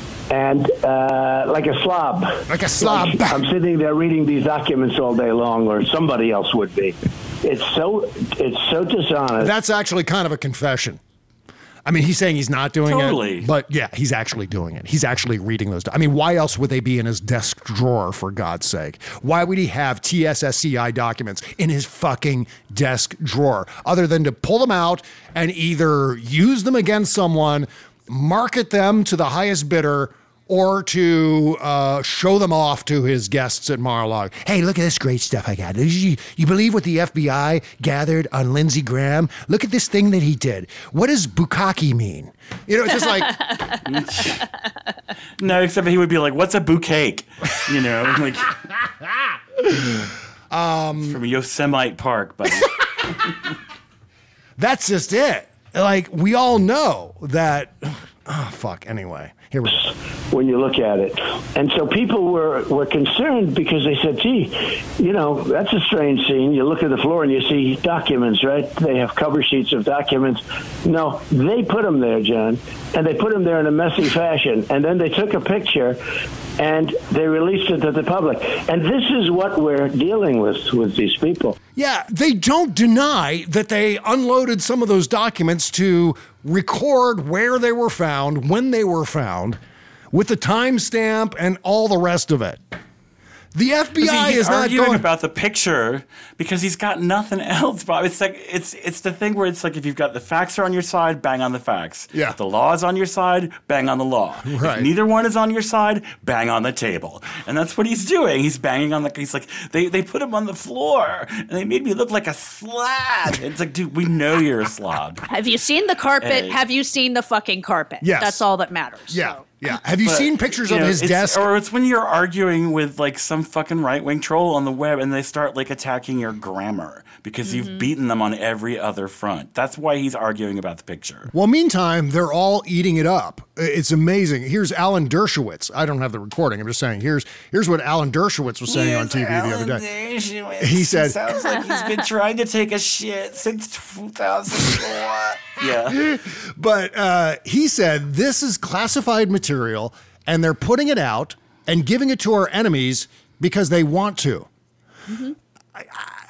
and uh, like a slob. Like a slob. Like I'm sitting there reading these documents all day long, or somebody else would be. It's so it's so dishonest. That's actually kind of a confession. I mean, he's saying he's not doing Totally. it, but yeah, he's actually doing it. He's actually reading those. I mean, why else would they be in his desk drawer, for God's sake? Why would he have T S S C I documents in his fucking desk drawer, other than to pull them out and either use them against someone, market them to the highest bidder, or to uh, show them off to his guests at Mar-a-Lago? Hey, look at this great stuff I got. You, you believe what the F B I gathered on Lindsey Graham? Look at this thing that he did. What does bukkake mean? You know, it's just like... No, except he would be like, what's a bouquet? You know, like... um, from Yosemite Park, buddy. That's just it. Like, we all know that... Oh, fuck. Anyway, here we go. When you look at it. And so people were, were concerned because they said, gee, you know, that's a strange scene. You look at the floor and you see documents, right? They have cover sheets of documents. No, they put them there, John, and they put them there in a messy fashion. And then they took a picture and they released it to the public. And this is what we're dealing with with these people. Yeah, they don't deny that they unloaded some of those documents to record where they were found, when they were found, with the timestamp and all the rest of it. The F B I See, he's is not arguing going about the picture because he's got nothing else, Bob. It's like it's it's the thing where it's like if you've got the facts are on your side, bang on the facts. Yeah. If the law is on your side, bang on the law. Right. If neither one is on your side, bang on the table. And that's what he's doing. He's banging on the. He's like they they put him on the floor and they made me look like a slob. It's like, dude, we know you're a slob. Have you seen the carpet? Hey. Have you seen the fucking carpet? Yes. That's all that matters. Yeah, So. yeah. Have you But, seen pictures you of know, his it's- desk? Or it's when you're arguing with like some fucking right wing troll on the web and they start like attacking your grammar because Mm-hmm. you've beaten them on every other front. That's why he's arguing about the picture. Well, meantime, they're all eating it up. It's amazing. Here's Alan Dershowitz. I don't have the recording. I'm just saying, here's here's what Alan Dershowitz was saying on T V the other day. He said- sounds like he's been trying to take a shit since two thousand four. Yeah. But uh, he said, this is classified material, and they're putting it out and giving it to our enemies because they want to. Mm-hmm. I, I,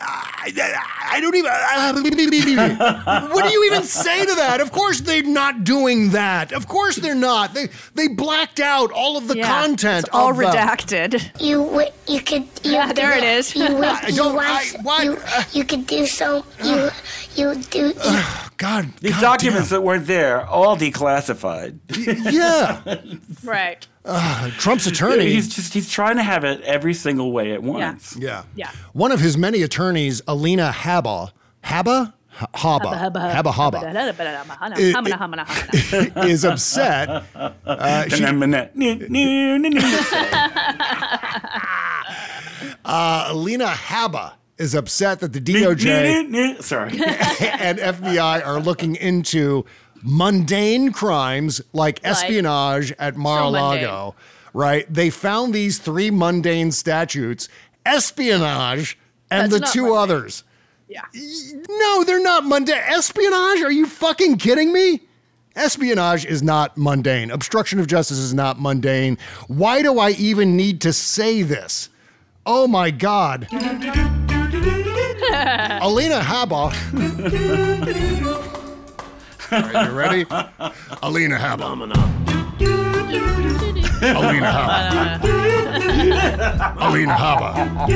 I, I don't even. What do you even say to that? Of course they're not doing that. Of course they're not. They they blacked out all of the Yeah, content. it's all of the- redacted. You w- you could you Yeah, there do- it is. You, w- I you don't- want I- what? you you could do so you you do you, God, These God documents damn. that weren't there, all declassified. Yeah, Right. uh, Trump's attorney. He's just he's trying to have it every single way at once. yeah, Yeah. One of his many attorneys, Alina Habba, Habba, H- Habba, Habba, Habba, Habba. is upset. Uh, she, uh, Alina Habba is upset that the D O J Sorry. and F B I are looking into mundane crimes like espionage at Mar-a-Lago, right? They found these three mundane statutes, espionage and That's the not two mundane. others. Yeah. No, they're not mundane. Espionage? Are you fucking kidding me? Espionage is not mundane. Obstruction of justice is not mundane. Why do I even need to say this? Oh my God. Alina Habba. All right, you ready? Alina Habba. Alina Habba. Alina Habba.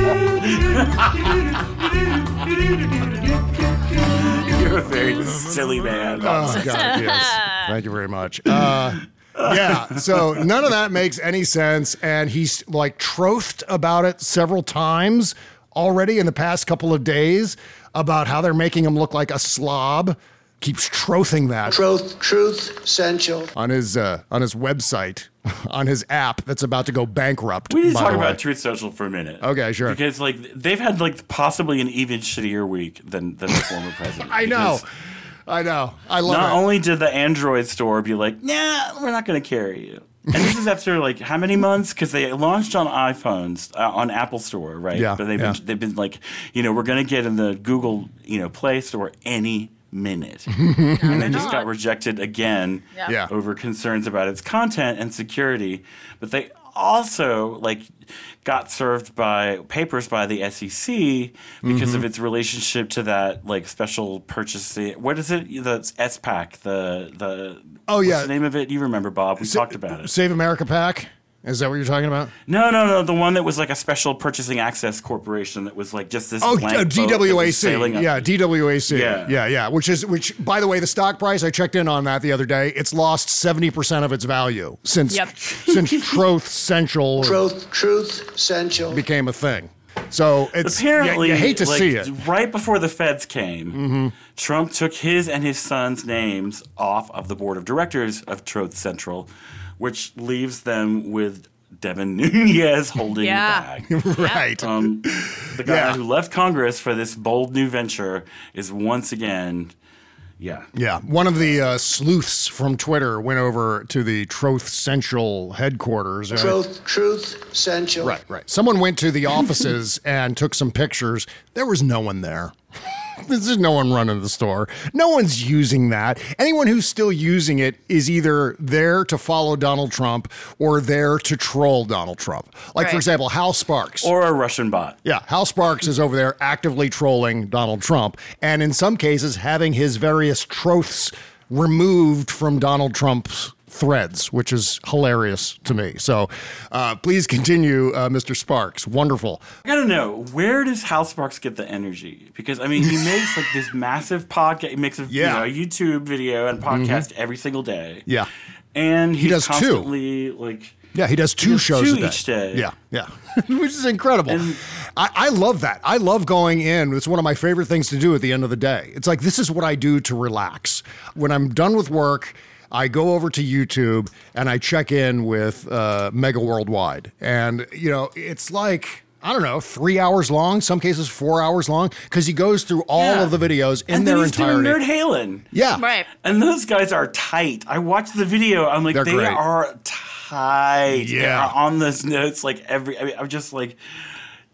You're a very silly man. Oh, God, yes. Thank you very much. Uh, yeah, so none of that makes any sense. And he's like trothed about it several times already in the past couple of days about how they're making him look like a slob. Keeps trothing that. Truth, truth, essential. On his uh, on his website, on his app that's about to go bankrupt. We need to by talk the way. about Truth Social for a minute. Okay, sure. Because like they've had like possibly an even shittier week than than the former president. I know. Because I know. I love Not it. only did the Android store be like, nah, we're not going to carry you. And this is after like how many months? Because they launched on iPhones uh, on Apple Store, right? Yeah, But they've yeah. been, they've been like, you know, we're going to get in the Google, you know, Play Store any minute, and they just got rejected again Yeah. Yeah. over concerns about its content and security. But they also like got served by papers by the S E C because Mhm. of its relationship to that like special purchase. What is it? The S PAC. The the Oh, what's yeah. the name of it? You remember, Bob? We talked about it. Save America PAC? Is that what you're talking about? No, no, no. The one that was like a special purchasing access corporation that was like just this. Oh, blank uh, boat that was D W A C. sailing up- Yeah, D W A C. Yeah. yeah, yeah. Which is which. By the way, the stock price. I checked in on that the other day. It's lost seventy percent of its value since Yep. since Truth Central Truth, truth, essential. became a thing. So it's Apparently, you, you hate to like, see it. right before the feds came, Mm-hmm. Trump took his and his son's names off of the board of directors of Truth Central, which leaves them with Devin Nunes holding Yeah. the bag. Right. Um, the guy Yeah. who left Congress for this bold new venture is once again, yeah. Yeah, one of the uh, sleuths from Twitter went over to the Truth Central headquarters. right? Truth, truth, essential. Right, right. Someone went to the offices and took some pictures. There was no one there. There's no one running the store. No one's using that. Anyone who's still using it is either there to follow Donald Trump or there to troll Donald Trump. Like, for Right. example, Hal Sparks. Or a Russian bot. Yeah, Hal Sparks is over there actively trolling Donald Trump, and in some cases having his various troths removed from Donald Trump's threads, which is hilarious to me. So uh, please continue, uh, Mister Sparks. Wonderful. I gotta know, where does Hal Sparks get the energy? Because I mean, he makes like this massive podcast, he makes a Yeah. you know, YouTube video and podcast every single day. Yeah. And he's He does two. constantly like Yeah, he does two does shows two a day. each day. Yeah, yeah, which is incredible. I, I love that. I love going in. It's one of my favorite things to do at the end of the day. It's like, this is what I do to relax. When I'm done with work, I go over to YouTube and I check in with uh, Mega Worldwide. And, you know, it's like, I don't know, three hours long, some cases four hours long, because he goes through all Yeah. of the videos in and their then he's entirety. doing Nerd Halen. Yeah. Right. And those guys are tight. I watched the video. I'm like, They're they great. are tight. They Yeah. are on those notes like every. I mean, I'm just like,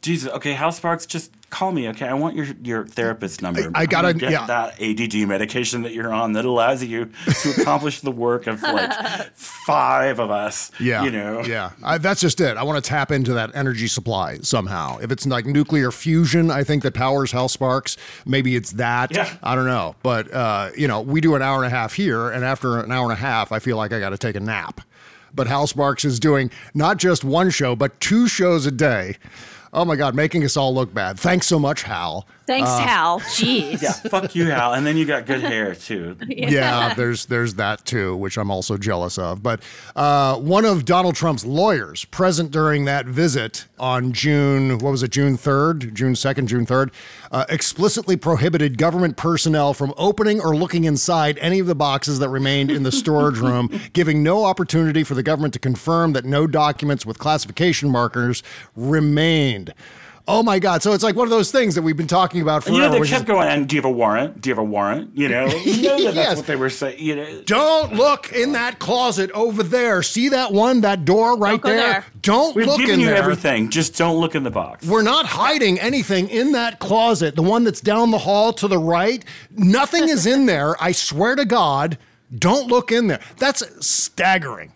Jesus. Okay, Hal Sparks, just call me. Okay, I want your your therapist number. I, I gotta get yeah. that A D D medication that you're on that allows you to accomplish the work of like five of us. Yeah, you know. Yeah, I, that's just it. I want to tap into that energy supply somehow. If it's like nuclear fusion, I think that powers Hal Sparks. Maybe it's that. Yeah. I don't know, but uh, you know, we do an hour and a half here, and after an hour and a half, I feel like I got to take a nap. But Hal Sparks is doing not just one show, but two shows a day. Oh, my God, making us all look bad. Thanks so much, Hal. Thanks, uh, Hal. Jeez. Yeah, fuck you, Hal. And then you got good hair, too. Yeah, yeah there's there's that, too, which I'm also jealous of. But uh, one of Donald Trump's lawyers present during that visit on June, what was it, June third, June second, June third, uh, explicitly prohibited government personnel from opening or looking inside any of the boxes that remained in the storage room, giving no opportunity for the government to confirm that no documents with classification markers remained. Oh my God. So it's like one of those things that we've been talking about forever. And, you know, they kept is, going, and do you have a warrant? Do you have a warrant? You know, you know that yes. that's what they were saying. You know. Don't look in that closet over there. See that one, that door right don't there? there? Don't We've look in there. We've given you everything. Just don't look in the box. We're not hiding anything in that closet. The one that's down the hall to the right. Nothing is in there. I swear to God, don't look in there. That's staggering.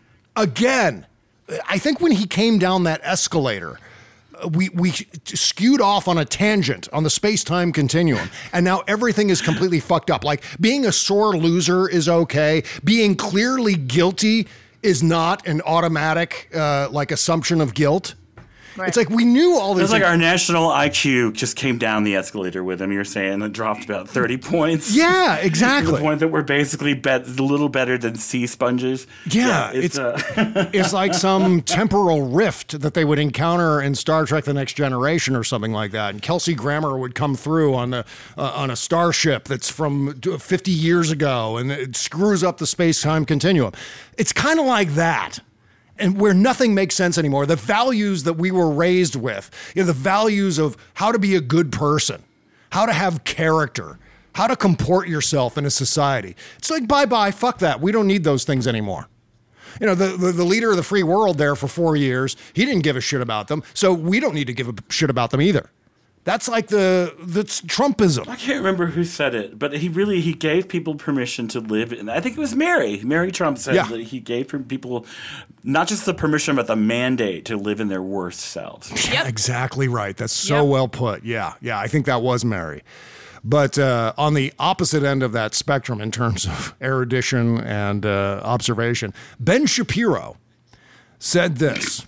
Again, I think when he came down that escalator, we we skewed off on a tangent on the space-time continuum, and now everything is completely fucked up. Like, being a sore loser is okay. Being clearly guilty is not an automatic, uh, like, assumption of guilt. Right. It's like we knew all this. It's like our national I Q just came down the escalator with him. You're saying it dropped about thirty points. Yeah, exactly. To the point that we're basically bet- a little better than sea sponges. Yeah, yeah it's it's, uh... it's like some temporal rift that they would encounter in Star Trek: The Next Generation or something like that. And Kelsey Grammer would come through on the uh, on a starship that's from fifty years ago, and it screws up the space-time continuum. It's kind of like that. And where nothing makes sense anymore, the values that we were raised with, you know, the values of how to be a good person, how to have character, how to comport yourself in a society. It's like, bye-bye, fuck that. We don't need those things anymore. You know, the, the, the leader of the free world there for four years, he didn't give a shit about them, so we don't need to give a shit about them either. That's like the that's Trumpism. I can't remember who said it, but he really he gave people permission to live in. I think it was Mary. Mary Trump said yeah. that he gave people not just the permission, but the mandate to live in their worst selves. Yep. Exactly right. That's so yep. well put. Yeah, yeah. I think that was Mary. But uh, on the opposite end of that spectrum, in terms of erudition and uh, observation, Ben Shapiro said this.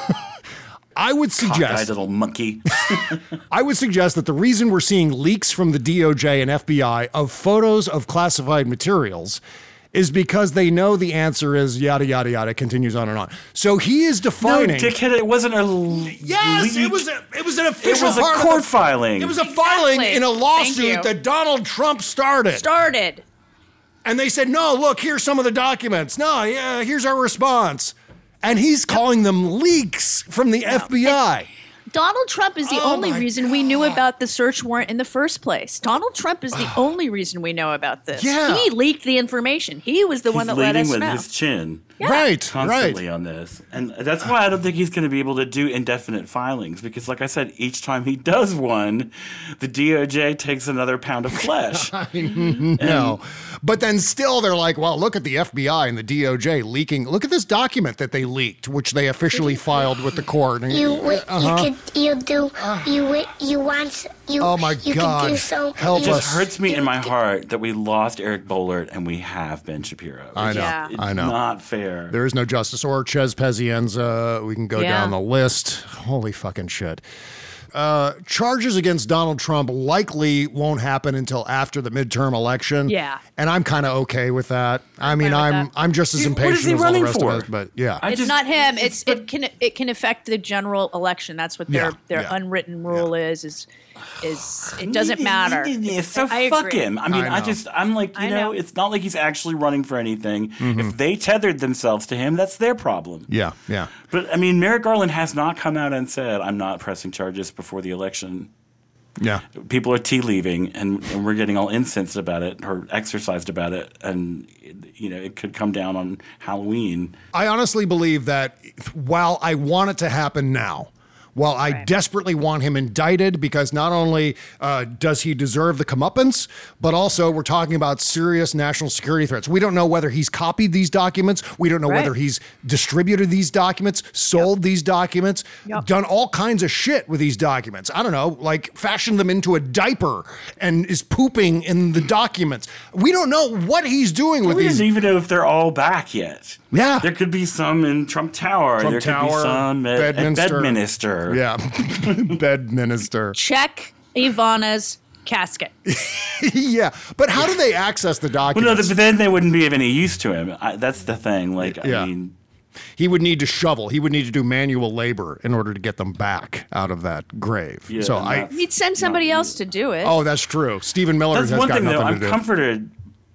I would suggest, cockeyed little monkey. I would suggest that the reason we're seeing leaks from the D O J and F B I of photos of classified materials is because they know the answer is yada, yada, yada, continues on and on. So he is defining. No, dickhead, it wasn't a l- Yes, leak. it was a, it was an official It was a part court of a, filing. It was a filing Exactly. in a lawsuit that Donald Trump started. Started. And they said, no, look, here's some of the documents. No, yeah, here's our response. And he's calling them leaks from the no. F B I. And Donald Trump is the oh only reason God. we knew about the search warrant in the first place. Donald Trump is the only reason we know about this. Yeah. He leaked the information. He was the he's one that let us with know. His chin. Yeah. Right, constantly right. on this. And that's why I don't think he's going to be able to do indefinite filings, because like I said, each time he does one, the D O J takes another pound of flesh. I know. But then still they're like, well, look at the F B I and the D O J leaking. Look at this document that they leaked, which they officially filed with the court. And, You uh-huh. you could you do you you want you Oh my you God. Could do so, Help you, It us. just hurts me in my heart that we lost Eric Boehlert and we have Ben Shapiro. I know. Yeah. It's I know. not fair. There is no justice. Or Ches Pezienza. We can go Yeah. down the list. Holy fucking shit. Uh, charges against Donald Trump likely won't happen until after the midterm election. Yeah. And I'm kind of okay with that. I mean, fine with I'm that. I'm just as Dude, what impatient is he as all the running rest for? of us. But yeah. I It's just- not him. It's it can it can affect the general election. That's what their Yeah, their yeah. unwritten rule is. Is is it doesn't matter. So I fuck agree. him. I mean, I I, know. just, I'm like, you I know, know. it's not like he's actually running for anything. Mm-hmm. If they tethered themselves to him, that's their problem. Yeah. Yeah. But I mean, Merrick Garland has not come out and said, I'm not pressing charges before the election. Yeah. People are tea leaving, and, and we're getting all incensed about it or exercised about it, and you know it could come down on Halloween. I honestly believe that while I want it to happen now, Well, I right. desperately want him indicted because not only uh, does he deserve the comeuppance, but also we're talking about serious national security threats. We don't know whether he's copied these documents. We don't know right. whether he's distributed these documents, sold yep. these documents, yep. done all kinds of shit with these documents. I don't know, like fashioned them into a diaper and is pooping in the documents. We don't know what he's doing with we these. We don't even know if they're all back yet. Yeah. There could be some in Trump Tower. Trump there Tower, could be some at Bedminster. At Bedminster. Yeah. Bedminster. Check Ivana's casket. Yeah. But how do they access the documents? Well, no, but then they wouldn't be of any use to him. I, that's the thing. Like, yeah. I mean... He would need to shovel. He would need to do manual labor in order to get them back out of that grave. Yeah, so I... He'd send somebody else to do it. Oh, that's true. Stephen Miller that's has one got thing, nothing though. to I'm do. I'm comforted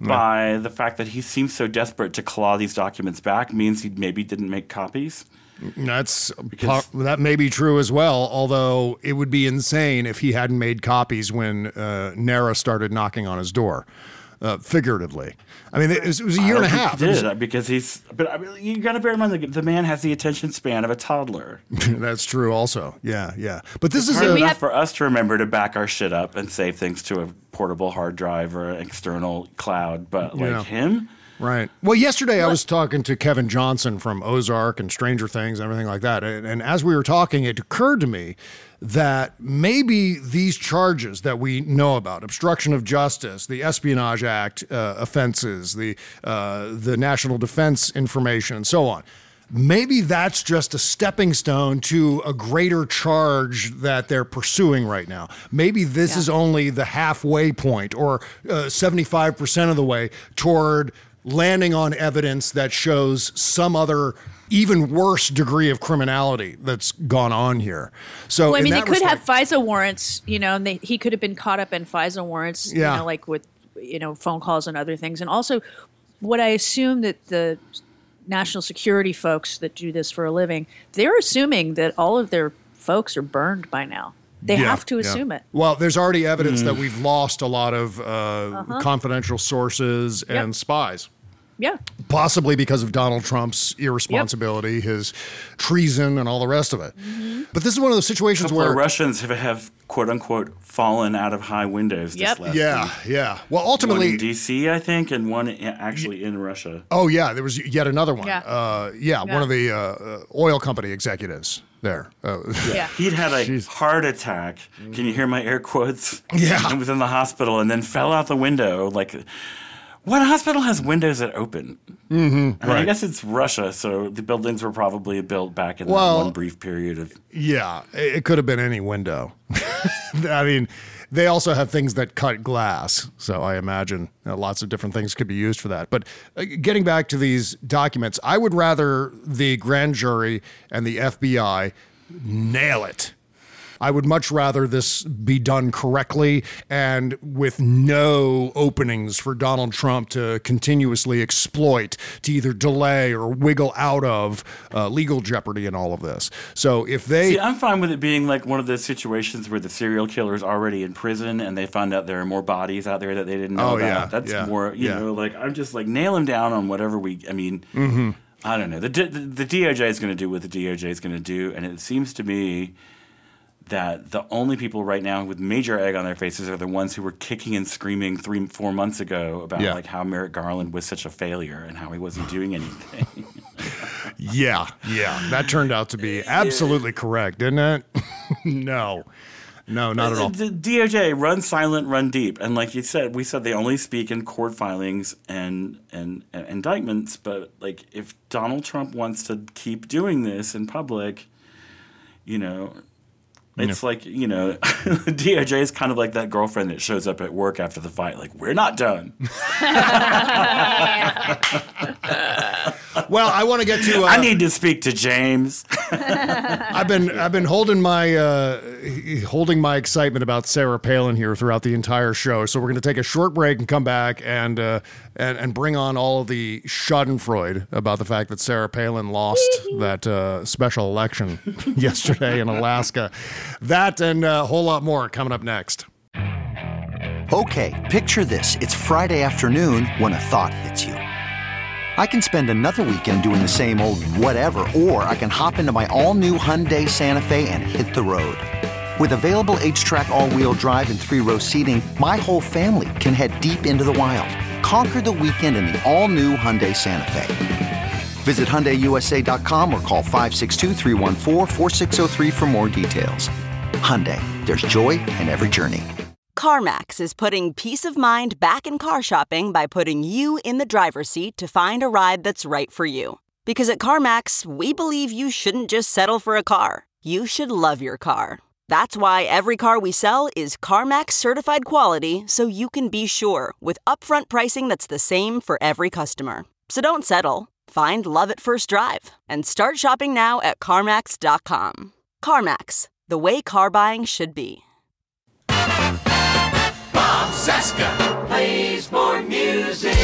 by the fact that he seems so desperate to claw these documents back means he maybe didn't make copies. That's because, that may be true as well, although it would be insane if he hadn't made copies when uh, NARA started knocking on his door, uh, figuratively. I mean, it was, it was a year and a half. He did, because he's, but I mean, you got to bear in mind that the man has the attention span of a toddler. That's true also. Yeah, yeah. But this it's is hard a, enough have, for us to remember to back our shit up and save things to a portable hard drive or an external cloud, but like yeah. him? Right. Well, yesterday what? I was talking to Kevin Johnson from Ozark and Stranger Things and everything like that. And, and as we were talking, it occurred to me that maybe these charges that we know about, obstruction of justice, the Espionage Act uh, offenses, the uh, the national defense information, and so on, maybe that's just a stepping stone to a greater charge that they're pursuing right now. Maybe this yeah. is only the halfway point or uh, seventy-five percent of the way toward landing on evidence that shows some other even worse degree of criminality that's gone on here. So, well, I mean, they could respect, have FISA warrants, you know, and they, he could have been caught up in FISA warrants, yeah. you know, like with, you know, phone calls and other things. And also, what I assume that the national security folks that do this for a living, they're assuming that all of their folks are burned by now. They yeah, have to assume yeah. it. Well, there's already evidence mm. that we've lost a lot of uh, uh-huh. confidential sources and yep. spies. Yeah. Possibly because of Donald Trump's irresponsibility, yep. his treason, and all the rest of it. Mm-hmm. But this is one of those situations a couple where of Russians have, have quote unquote fallen out of high windows. Yep. This last yeah, week. yeah. Well, ultimately, one in D C, I think, and one actually in Russia. Oh yeah, there was yet another one. Yeah, uh, yeah, yeah. one of the uh, oil company executives there. Uh, yeah, he'd had a Jeez. heart attack. Can you hear my air quotes? Yeah, and was in the hospital and then fell out the window like. What hospital has windows that open? Mm-hmm, I, mean, right. I guess it's Russia, so the buildings were probably built back in well, that one brief period of. Yeah, it could have been any window. I mean, they also have things that cut glass, so I imagine you know, lots of different things could be used for that. But uh, getting back to these documents, I would rather the grand jury and the F B I nail it. I would much rather this be done correctly and with no openings for Donald Trump to continuously exploit, to either delay or wiggle out of uh, legal jeopardy in all of this. So if they... See, I'm fine with it being like one of those situations where the serial killer is already in prison and they find out there are more bodies out there that they didn't know oh, about. Yeah, That's yeah, more, you yeah. know, like I'm just like nail him down on whatever we, I mean, mm-hmm. I don't know. The, the, the D O J is going to do what the D O J is going to do, and it seems to me that the only people right now with major egg on their faces are the ones who were kicking and screaming three, four months ago about yeah. like how Merrick Garland was such a failure and how he wasn't doing anything. yeah, yeah, that turned out to be absolutely correct, didn't it? no, no, not at all. The D O J run silent, run deep, and like you said, we said they only speak in court filings and and, and indictments. But like, if Donald Trump wants to keep doing this in public, you know. It's yeah. like, you know, the D O J is kind of like that girlfriend that shows up at work after the fight, like, we're not done. Well, I want to get to... Uh, I need to speak to James. I've been I've been holding my uh, holding my excitement about Sarah Palin here throughout the entire show. So we're going to take a short break and come back and uh, and and bring on all of the Schadenfreude about the fact that Sarah Palin lost that uh, special election yesterday in Alaska. That and a whole lot more coming up next. Okay, picture this. It's Friday afternoon when a thought hits you. I can spend another weekend doing the same old whatever, or I can hop into my all-new Hyundai Santa Fe and hit the road. With available H-Track all-wheel drive and three-row seating, my whole family can head deep into the wild. Conquer the weekend in the all-new Hyundai Santa Fe. Visit Hyundai U S A dot com or call five six two, three one four, four six zero three for more details. Hyundai, there's joy in every journey. CarMax is putting peace of mind back in car shopping by putting you in the driver's seat to find a ride that's right for you. Because at CarMax, we believe you shouldn't just settle for a car. You should love your car. That's why every car we sell is CarMax certified quality, so you can be sure with upfront pricing that's the same for every customer. So don't settle. Find love at first drive and start shopping now at CarMax dot com. CarMax, the way car buying should be. Bob Cesca plays more music.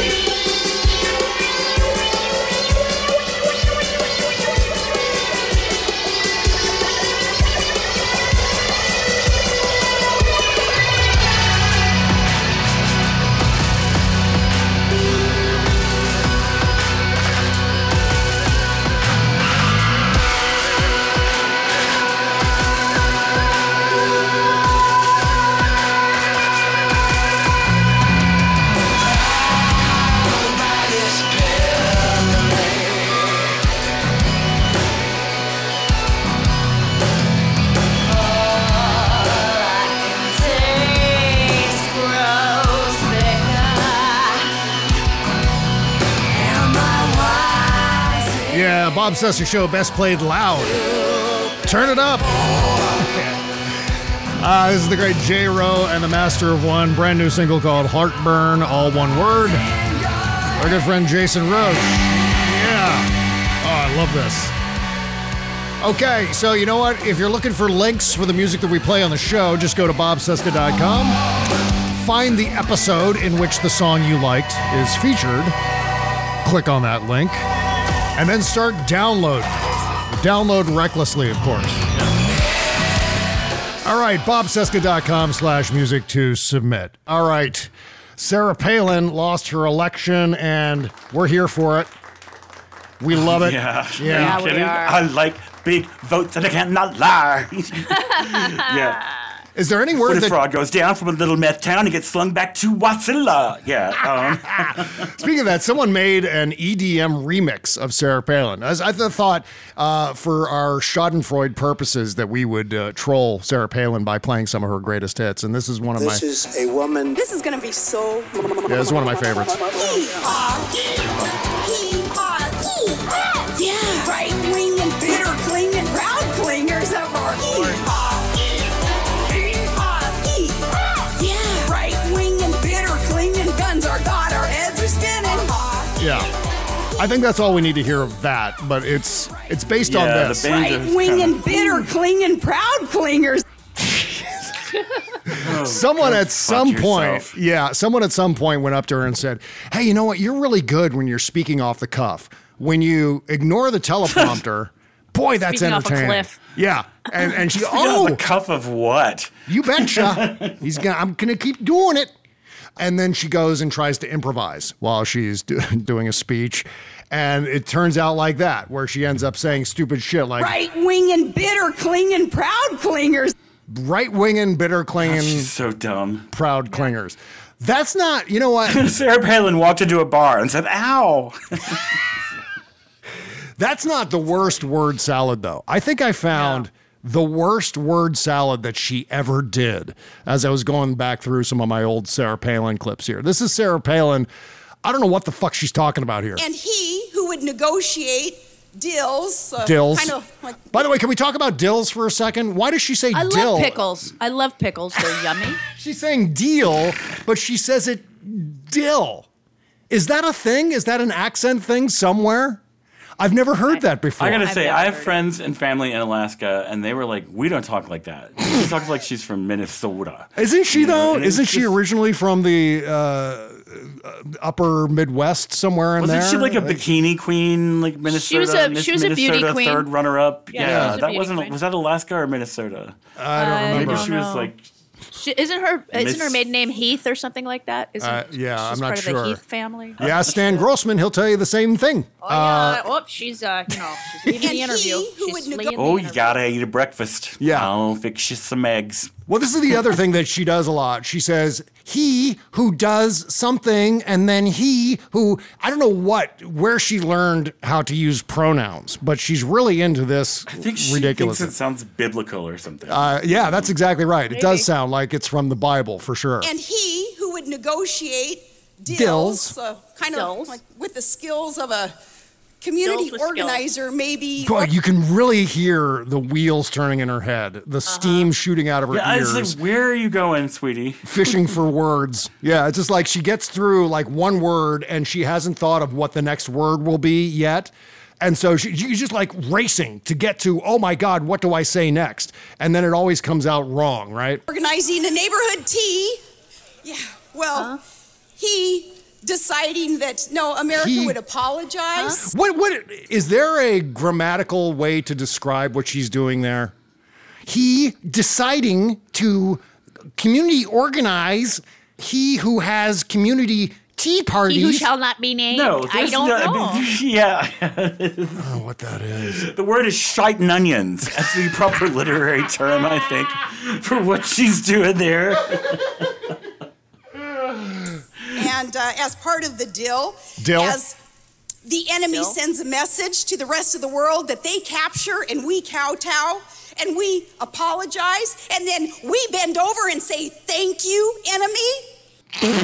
Yeah, Bob Cesca Show, best played loud. Turn it up. Uh, this is the great J-Ro and the Master of One, brand new single called Heartburn, all one word. Our good friend Jason Roach. Yeah. Oh, I love this. Okay, so you know what? If you're looking for links for the music that we play on the show, just go to bob cesca dot com. Find the episode in which the song you liked is featured. Click on that link. And then start download. Download recklessly, of course. All right, bob cesca dot com slash music to submit. All right, Sarah Palin lost her election, and we're here for it. We love it. Yeah, yeah. Are you kidding? I like big votes and I cannot lie. Yeah. Is there any word when a that... frog goes down from a little meth town and gets slung back to Wasilla? Yeah. Um. Speaking of that, someone made an E D M remix of Sarah Palin. As I th- thought, uh, for our Schadenfreude purposes, that we would uh, troll Sarah Palin by playing some of her greatest hits, and this is one of This my... is a woman. This is going to be so... Yeah, this is one of my favorites. Yeah, right-wing and bitter clinging, proud clingers of our Yeah, right-wing and bitter clinging, guns are got, our heads are spinning. Yeah. I think that's all we need to hear of that, but it's it's based Yeah, on the this. Right-wing and bitter clinging, proud clingers. Someone at some point, yourself. yeah, someone at some point went up to her and said, "Hey, you know what? You're really good when you're speaking off the cuff. When you ignore the teleprompter, boy, that's Speaking off a entertaining." cliff. Yeah, and and she, Speaking oh, of the cuff of what? you betcha. He's gonna, I'm gonna keep doing it. And then she goes and tries to improvise while she's do, doing a speech, and it turns out like that, where she ends up saying stupid shit like Right-wing and bitter clinging, proud clingers. right-winging, bitter clinging, She's so dumb. proud clingers. That's not, you know what? Sarah Palin walked into a bar and said, "Ow." That's not the worst word salad, though. I think I found yeah. the worst word salad that she ever did as I was going back through some of my old Sarah Palin clips here. This is Sarah Palin. I don't know what the fuck she's talking about here. And he who would negotiate deals. Uh, Dills. Kind of like, By the way, can we talk about dills for a second? Why does she say I dill? love pickles. I love pickles. They're yummy. She's saying deal, but she says it dill. Is that a thing? Is that an accent thing somewhere? I've never heard that before. I gotta I've say, never I have heard friends and family in Alaska, and they were like, "We don't talk like that." She talks like she's from Minnesota. Isn't she, You know, though? and it's Isn't she just- originally from the uh, upper Midwest, somewhere in Wasn't there? she like a bikini queen, like Minnesota? was a- Miss she was a beauty Minnesota queen. third runner-up. Yeah, Yeah, she was a that beauty wasn't. queen. Was that Alaska or Minnesota? I don't I remember. Maybe don't she was know. like She, isn't her Miss- isn't her maiden name Heath or something like that? Isn't Uh, yeah, she's I'm not part sure. of the Heath family? Yeah, Stan Grossman, he'll tell you the same thing. Oh, Uh, yeah. Oh, she's uh, you know, she's leaving the interview. She's fleeing Oh, the you gotta eat a breakfast. Yeah. I'll fix you some eggs. Well, this is the other thing that she does a lot. She says, he who does something, and then he who, I don't know what, where she learned how to use pronouns, but she's really into this I think she ridiculous. thinks it sounds biblical or something. Uh, yeah, that's exactly right. It Maybe. does sound like it's from the Bible, for sure. And he who would negotiate deals, Dills. uh, kind of Dills. like with the skills of a community Dills with organizer, maybe. Boy, you can really hear the wheels turning in her head, the steam shooting out of her yeah, ears. it's like, where are you going, sweetie? Fishing for words. Yeah, it's just like she gets through like one word and she hasn't thought of what the next word will be yet. And so she, she's just like racing to get to, oh my God, what do I say next? And then it always comes out wrong, right? Organizing a neighborhood tea. Yeah, well, he deciding that no, America He- would apologize. What, what, is there a grammatical way to describe what she's doing there? He deciding to community organize, he who has community tea parties. He who shall not be named. No, I there's don't no- know. I mean, yeah. Oh, what that is. The word is shite and onions. That's the proper literary term, I think, for what she's doing there. And uh, as part of the deal, Dill? as the enemy sends a message to the rest of the world that they capture and we kowtow and we apologize and then we bend over and say, thank you, enemy.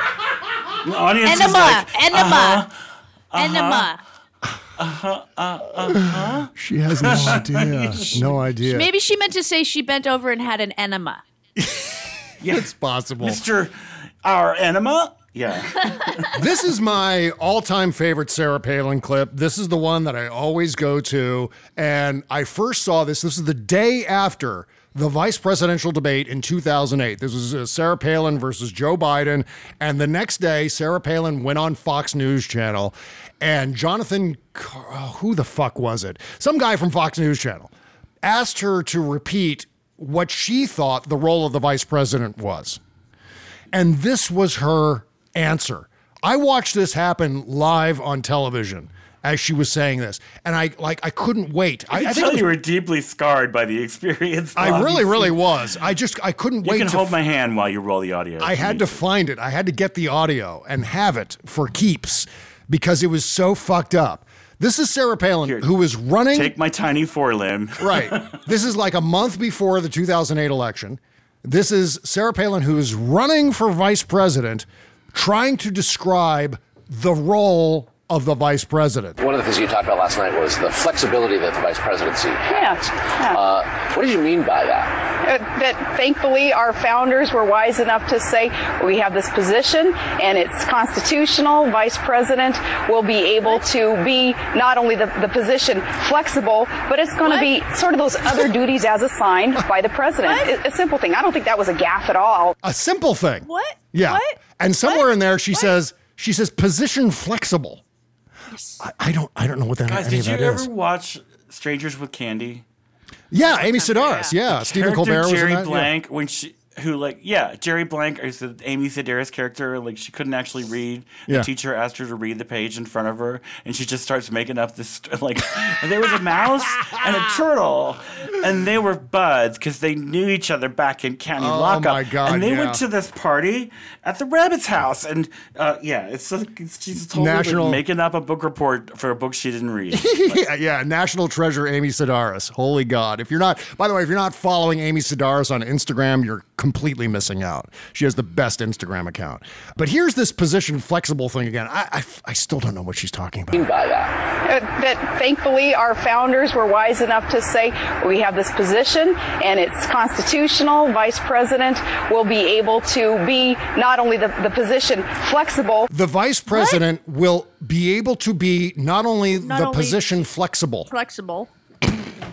The audience is Enema, like, enema, uh-huh, enema. uh-huh, uh, uh-huh. She has no idea. No idea. Maybe she meant to say she bent over and had an enema. Yeah. It's possible. Mister Our enema? Yeah. This is my all-time favorite Sarah Palin clip. This is the one that I always go to. And I first saw this. This is the day after the vice presidential debate in two thousand eight. This was uh, Sarah Palin versus Joe Biden. And the next day, Sarah Palin went on Fox News Channel. And Jonathan, Car- oh, who the fuck was it? Some guy from Fox News Channel asked her to repeat what she thought the role of the vice president was. And this was her answer. I watched this happen live on television as she was saying this. And I like I couldn't wait. I, I, can I think tell it was- you were deeply scarred by the experience. I really, obviously. really was. I just I couldn't You wait can to hold my hand while you roll the audio. I had to find it. I had to get the audio and have it for keeps because it was so fucked up. This is Sarah Palin, who was running. Take my tiny forelimb. Right. This is like a month before the two thousand eight election. This is Sarah Palin, who is running for vice president, trying to describe the role of the vice president. One of the things you talked about last night was the flexibility that the vice presidency has. Yeah. Uh, what did you mean by that? Uh, that thankfully our founders were wise enough to say we have this position and it's constitutional. Vice president will be able to be not only the, the position flexible, but it's going to be sort of those other duties as assigned by the president. A, a simple thing. I don't think that was a gaffe at all. A simple thing. What? Yeah. What? And somewhere in there she says she says position flexible. I, I don't I don't know what that, Guys, any did of you that ever is. watch Strangers with Candy? Yeah, Amy Sedaris. Yeah, Stephen Character Colbert was Jerry in that. Blank when she who like yeah Jerry Blank is the Amy Sedaris character, like she couldn't actually read. The Yeah. teacher asked her to read the page in front of her, and she just starts making up this like and there was a mouse and a turtle, and they were buds because they knew each other back in county Oh, lockup. my God, and they yeah. went to this party at the rabbit's house, and uh, yeah, it's, like, it's she's totally like, National- making up a book report for a book she didn't read. yeah, yeah, national treasure Amy Sedaris. Holy God. If you're not, by the way, if you're not following Amy Sedaris on Instagram, you're completely missing out. She has the best Instagram account. But here's this position flexible thing again. I, I, I still don't know what she's talking about. By that. Uh, that thankfully our founders were wise enough to say we have this position and it's constitutional. Vice president will be able to be not only the, the position flexible. The vice president will be able to be not only Not the only- position flexible. Flexible.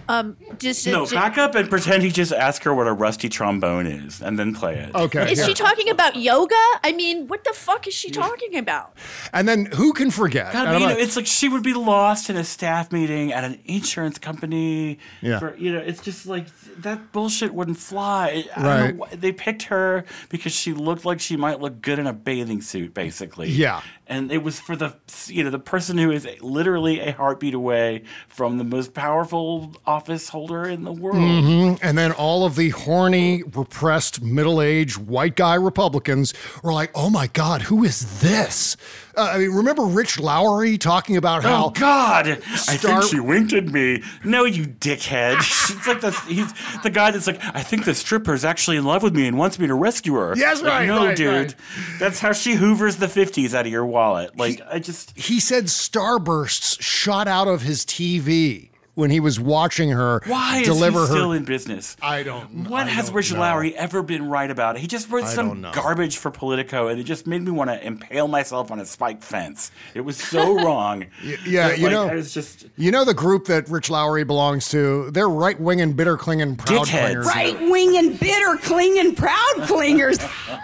Um, just No, just- back up and pretend he just asked her what a rusty trombone is, and then play it. Okay. Is yeah. she talking about yoga? I mean, what the fuck is she talking about? And then who can forget? God, And but, I'm you know, like, it's like she would be lost in a staff meeting at an insurance company. Yeah. For, you know, it's just like that bullshit wouldn't fly. I Right. don't know why- they picked her because she looked like she might look good in a bathing suit, basically. Yeah. And it was for the, you know, the person who is literally a heartbeat away from the most powerful office holder in the world. Mhm. And then all of the horny, repressed, middle-aged white guy Republicans were like, "Oh my God, who is this?" Uh, I mean, remember Rich Lowry talking about how? Oh God! I Star- think she winked at me. No, you dickhead. It's like the he's the guy that's like, I think the stripper is actually in love with me and wants me to rescue her. Yes, Like, right, No, right, dude. right. That's how she hoovers the fifties out of your wallet. Like I just. He said starbursts shot out of his T V when he was watching her Why deliver is he her. still in business? I don't. What I has don't Rich know. Lowry ever been right about? He just wrote I some don't know. garbage for Politico, and it just made me want to impale myself on a spiked fence. It was so wrong. Yeah, That, you like, know, I was just you know the group that Rich Lowry belongs to. They're right wing and bitter clinging proud Dickheads. clingers. Right wing and bitter clinging proud clingers.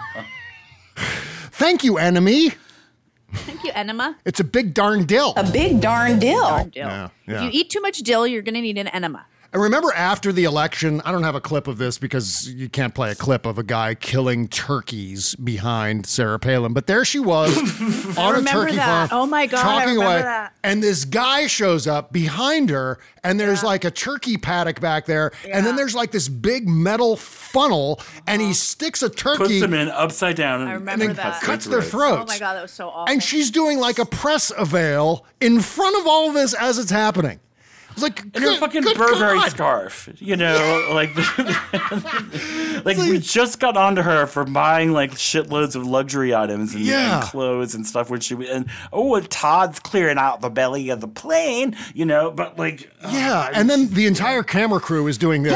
Thank you, enemy. Thank you, enema. It's a big darn dill. A big darn deal. Darn dill. Yeah, If yeah. you eat too much dill, you're going to need an enema. And remember after the election, I don't have a clip of this because you can't play a clip of a guy killing turkeys behind Sarah Palin. But there she was on a remember turkey that. farm. Oh my God, I talking remember away. that. And this guy shows up behind her, and there's like a turkey paddock back there. And then there's like this big metal funnel, and he sticks a turkey. puts them in upside down and, I and remember then that. cuts their throats. Oh my God, that was so awful. And she's doing like a press avail in front of all of this as it's happening. It's like in her good- fucking good Burberry God. scarf, you know, like, like we just got onto her for buying like shitloads of luxury items and, Yeah. and clothes and stuff. When she and oh, and Todd's clearing out the belly of the plane, you know, but like Yeah, and then the entire camera crew is doing this,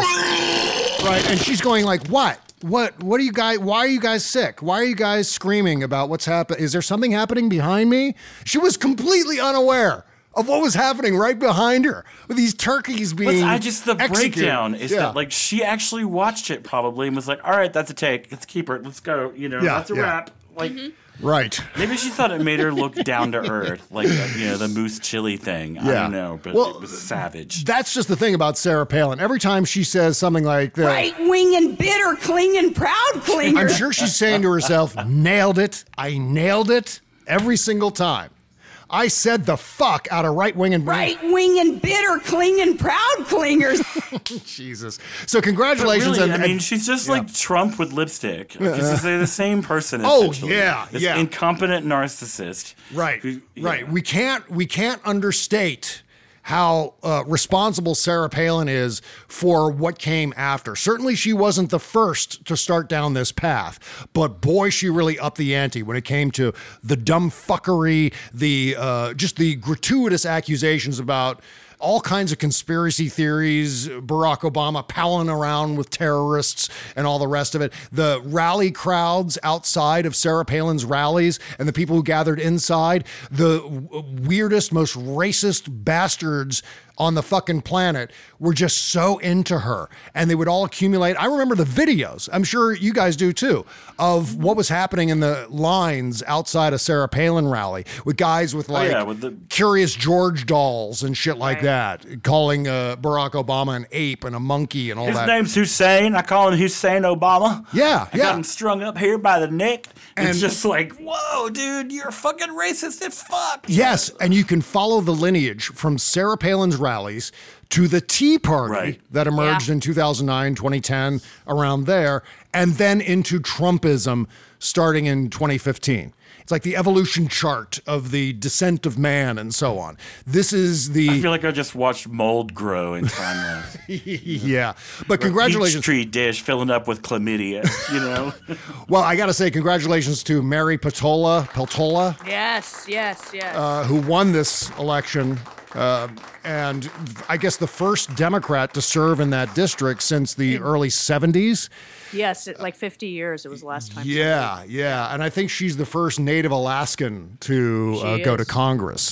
right? And she's going like, "What? What? What are you guys? Why are you guys sick? Why are you guys screaming about what's happening? Is there something happening behind me?" She was completely unaware of what was happening right behind her with these turkeys being. What's, I just the executed. breakdown is Yeah. that like she actually watched it probably and was like, all right, that's a take, let's keep her, let's go, you know, Yeah, that's a yeah. wrap. Like Right. maybe she thought it made her look down to earth, like uh, you know the moose chili thing. I Yeah. don't know, but Well, it was savage. That's just the thing about Sarah Palin. Every time she says something like that, Right wing and bitter clinging proud clingers. I'm sure she's saying to herself, nailed it. I nailed it every single time. I said the fuck out of right wing and Right wing and bitter clinging proud clingers. Jesus. So But congratulations. really, and, I mean, and- she's just yeah. like Trump with lipstick. Because they're the same person. Oh, essentially. yeah, This yeah. incompetent narcissist. Right, who- right. yeah. We can't we can't understate how uh, responsible Sarah Palin is for what came after. Certainly, she wasn't the first to start down this path, but boy, she really upped the ante when it came to the dumb fuckery, the uh, just the gratuitous accusations about all kinds of conspiracy theories, Barack Obama palling around with terrorists and all the rest of it. The rally crowds outside of Sarah Palin's rallies and the people who gathered inside, the w- weirdest, most racist bastards on the fucking planet were just so into her. And they would all accumulate. I remember the videos, I'm sure you guys do too, of what was happening in the lines outside a Sarah Palin rally with guys with like yeah, with the- Curious George dolls and shit like that, calling uh, Barack Obama an ape and a monkey and all His that. name's Hussein. I call him Hussein Obama. Yeah, I yeah. got him strung up here by the neck. And- it's just like, whoa, dude, you're fucking racist as fuck. Yes, and you can follow the lineage from Sarah Palin's rallies to the Tea Party Right. that emerged Yeah. in two thousand nine, twenty ten, around there, and then into Trumpism starting in twenty fifteen. It's like the evolution chart of the descent of man and so on. This is the I feel like I just watched mold grow in time lapse. yeah. But congratulations. Peachtree dish filling up with chlamydia, you know? Well, I got to say congratulations to Mary Peltola, Peltola, Yes, yes, yes. uh, who won this election. Uh, and I guess the first Democrat to serve in that district since the early seventies. yes, it, like fifty years. It was the last time. Yeah, yeah. And I think she's the first Native Alaskan to uh, She go to is. Congress.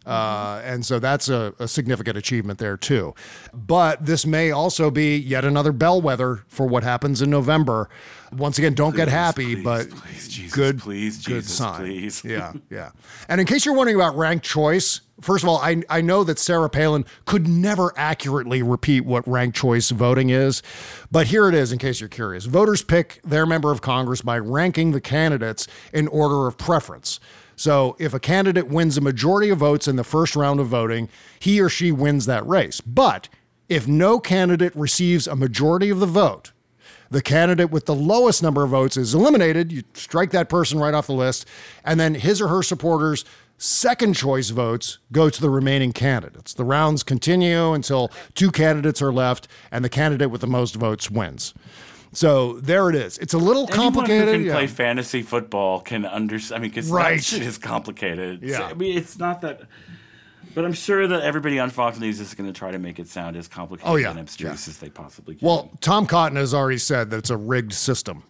Uh, and so that's a, a significant achievement there, too. But this may also be yet another bellwether for what happens in November. Once again, don't please, get happy, please, but please, Jesus, good, please, good Jesus, sign. Please. Yeah, yeah. And in case you're wondering about ranked choice, first of all, I, I know that Sarah Palin could never accurately repeat what ranked choice voting is, but here it is in case you're curious. Voters pick their member of Congress by ranking the candidates in order of preference. So if a candidate wins a majority of votes in the first round of voting, he or she wins that race. But if no candidate receives a majority of the vote, the candidate with the lowest number of votes is eliminated. You strike that person right off the list, and then his or her supporters' second choice votes go to the remaining candidates. The rounds continue until two candidates are left, and the candidate with the most votes wins. So there it is. It's a little complicated. Anyone who can yeah. play fantasy football can understand. I mean, because Right. that shit is complicated. Yeah. So, I mean, it's not that. But I'm sure that everybody on Fox News is going to try to make it sound as complicated Oh, yeah. and abstruse Yeah. as they possibly can. Well, Tom Cotton has already said that it's a rigged system.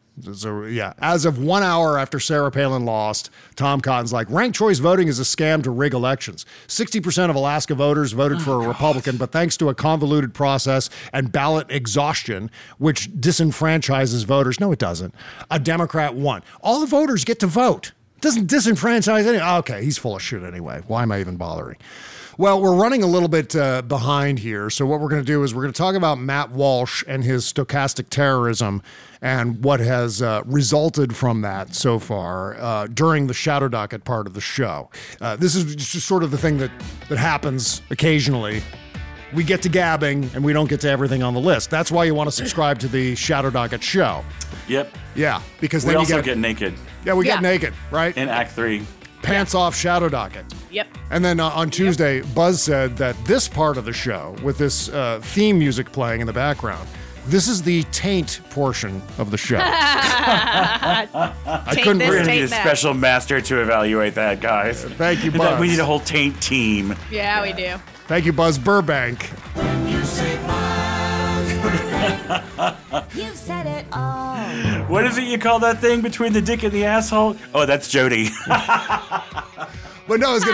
So, yeah, as of one hour after Sarah Palin lost, Tom Cotton's like, ranked choice voting is a scam to rig elections. sixty percent of Alaska voters voted Oh, for a God. Republican, but thanks to a convoluted process and ballot exhaustion, which disenfranchises voters, no, it doesn't, a Democrat won. All the voters get to vote. It doesn't disenfranchise any. Okay, he's full of shit anyway. Why am I even bothering? Well, we're running a little bit uh, behind here. So what we're going to do is we're going to talk about Matt Walsh and his stochastic terrorism and what has uh, resulted from that so far uh, during the Shadow Docket part of the show. Uh, this is just sort of the thing that, that happens occasionally. We get to gabbing and we don't get to everything on the list. That's why you want to subscribe to the Shadow Docket show. Yep. Yeah, because we then also you get, get naked. Yeah, we Yeah. get naked, right? In Act Three. Pants off Shadow Docket. Yep. And then uh, on Tuesday, Buzz said that this part of the show, with this uh, theme music playing in the background, this is the taint portion of the show. I couldn't We're going to really- need a special master to evaluate that, guys. Thank you, In fact, Buzz. We need a whole taint team. Yeah, we do. Thank you, Buzz Burbank. You've said it all. What is it you call that thing between the dick and the asshole? Oh, that's Jody. But no, I was going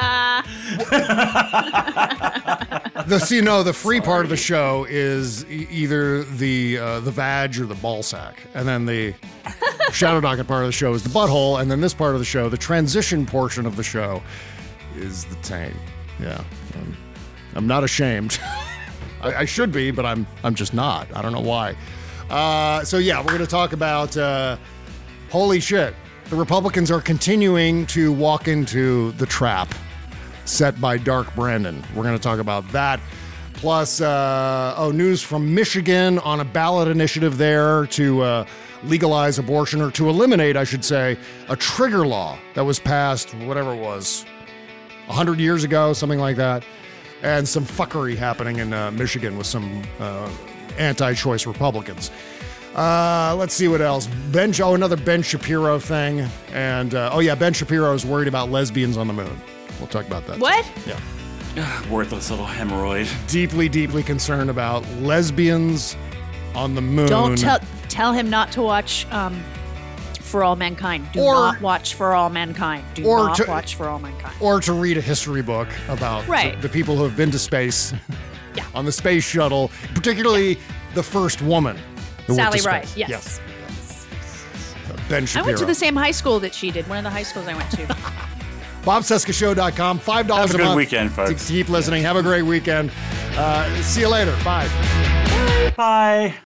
to say, the see, no, the free part of the show is e- either the uh, the vag or the ball sack, and then the Shadow Docket part of the show is the butthole, and then this part of the show, the transition portion of the show, is the taint. Yeah, I'm, I'm not ashamed. I, I should be, but I'm I'm just not. I don't know why. Uh, so yeah, we're going to talk about uh, holy shit. The Republicans are continuing to walk into the trap set by Dark Brandon. We're going to talk about that. Plus, uh, oh, news from Michigan on a ballot initiative there to uh, legalize abortion, or to eliminate, I should say, a trigger law that was passed, whatever it was, one hundred years ago, something like that. And some fuckery happening in uh, Michigan with some uh, anti-choice Republicans. Uh, let's see what else. Ben, oh, another Ben Shapiro thing. And, uh, oh yeah, Ben Shapiro is worried about lesbians on the moon. We'll talk about that. What? Yeah. Worthless little hemorrhoid. Deeply, deeply concerned about lesbians on the moon. Don't tell tell him not to watch um, For All Mankind. Do Or- not watch For All Mankind. Do or not to- watch For All Mankind. Or to read a history book about Right. the, the people who have been to space Yeah. on the space shuttle, particularly the first woman who went Sally to Ride. space. Yes. Ben I Shapiro. went to the same high school that she did. One of the high schools I went to. Bob Cesca Show dot com. five dollars Have a a good month weekend, folks. to keep listening. Have a great weekend. Uh, see you later. Bye. Bye.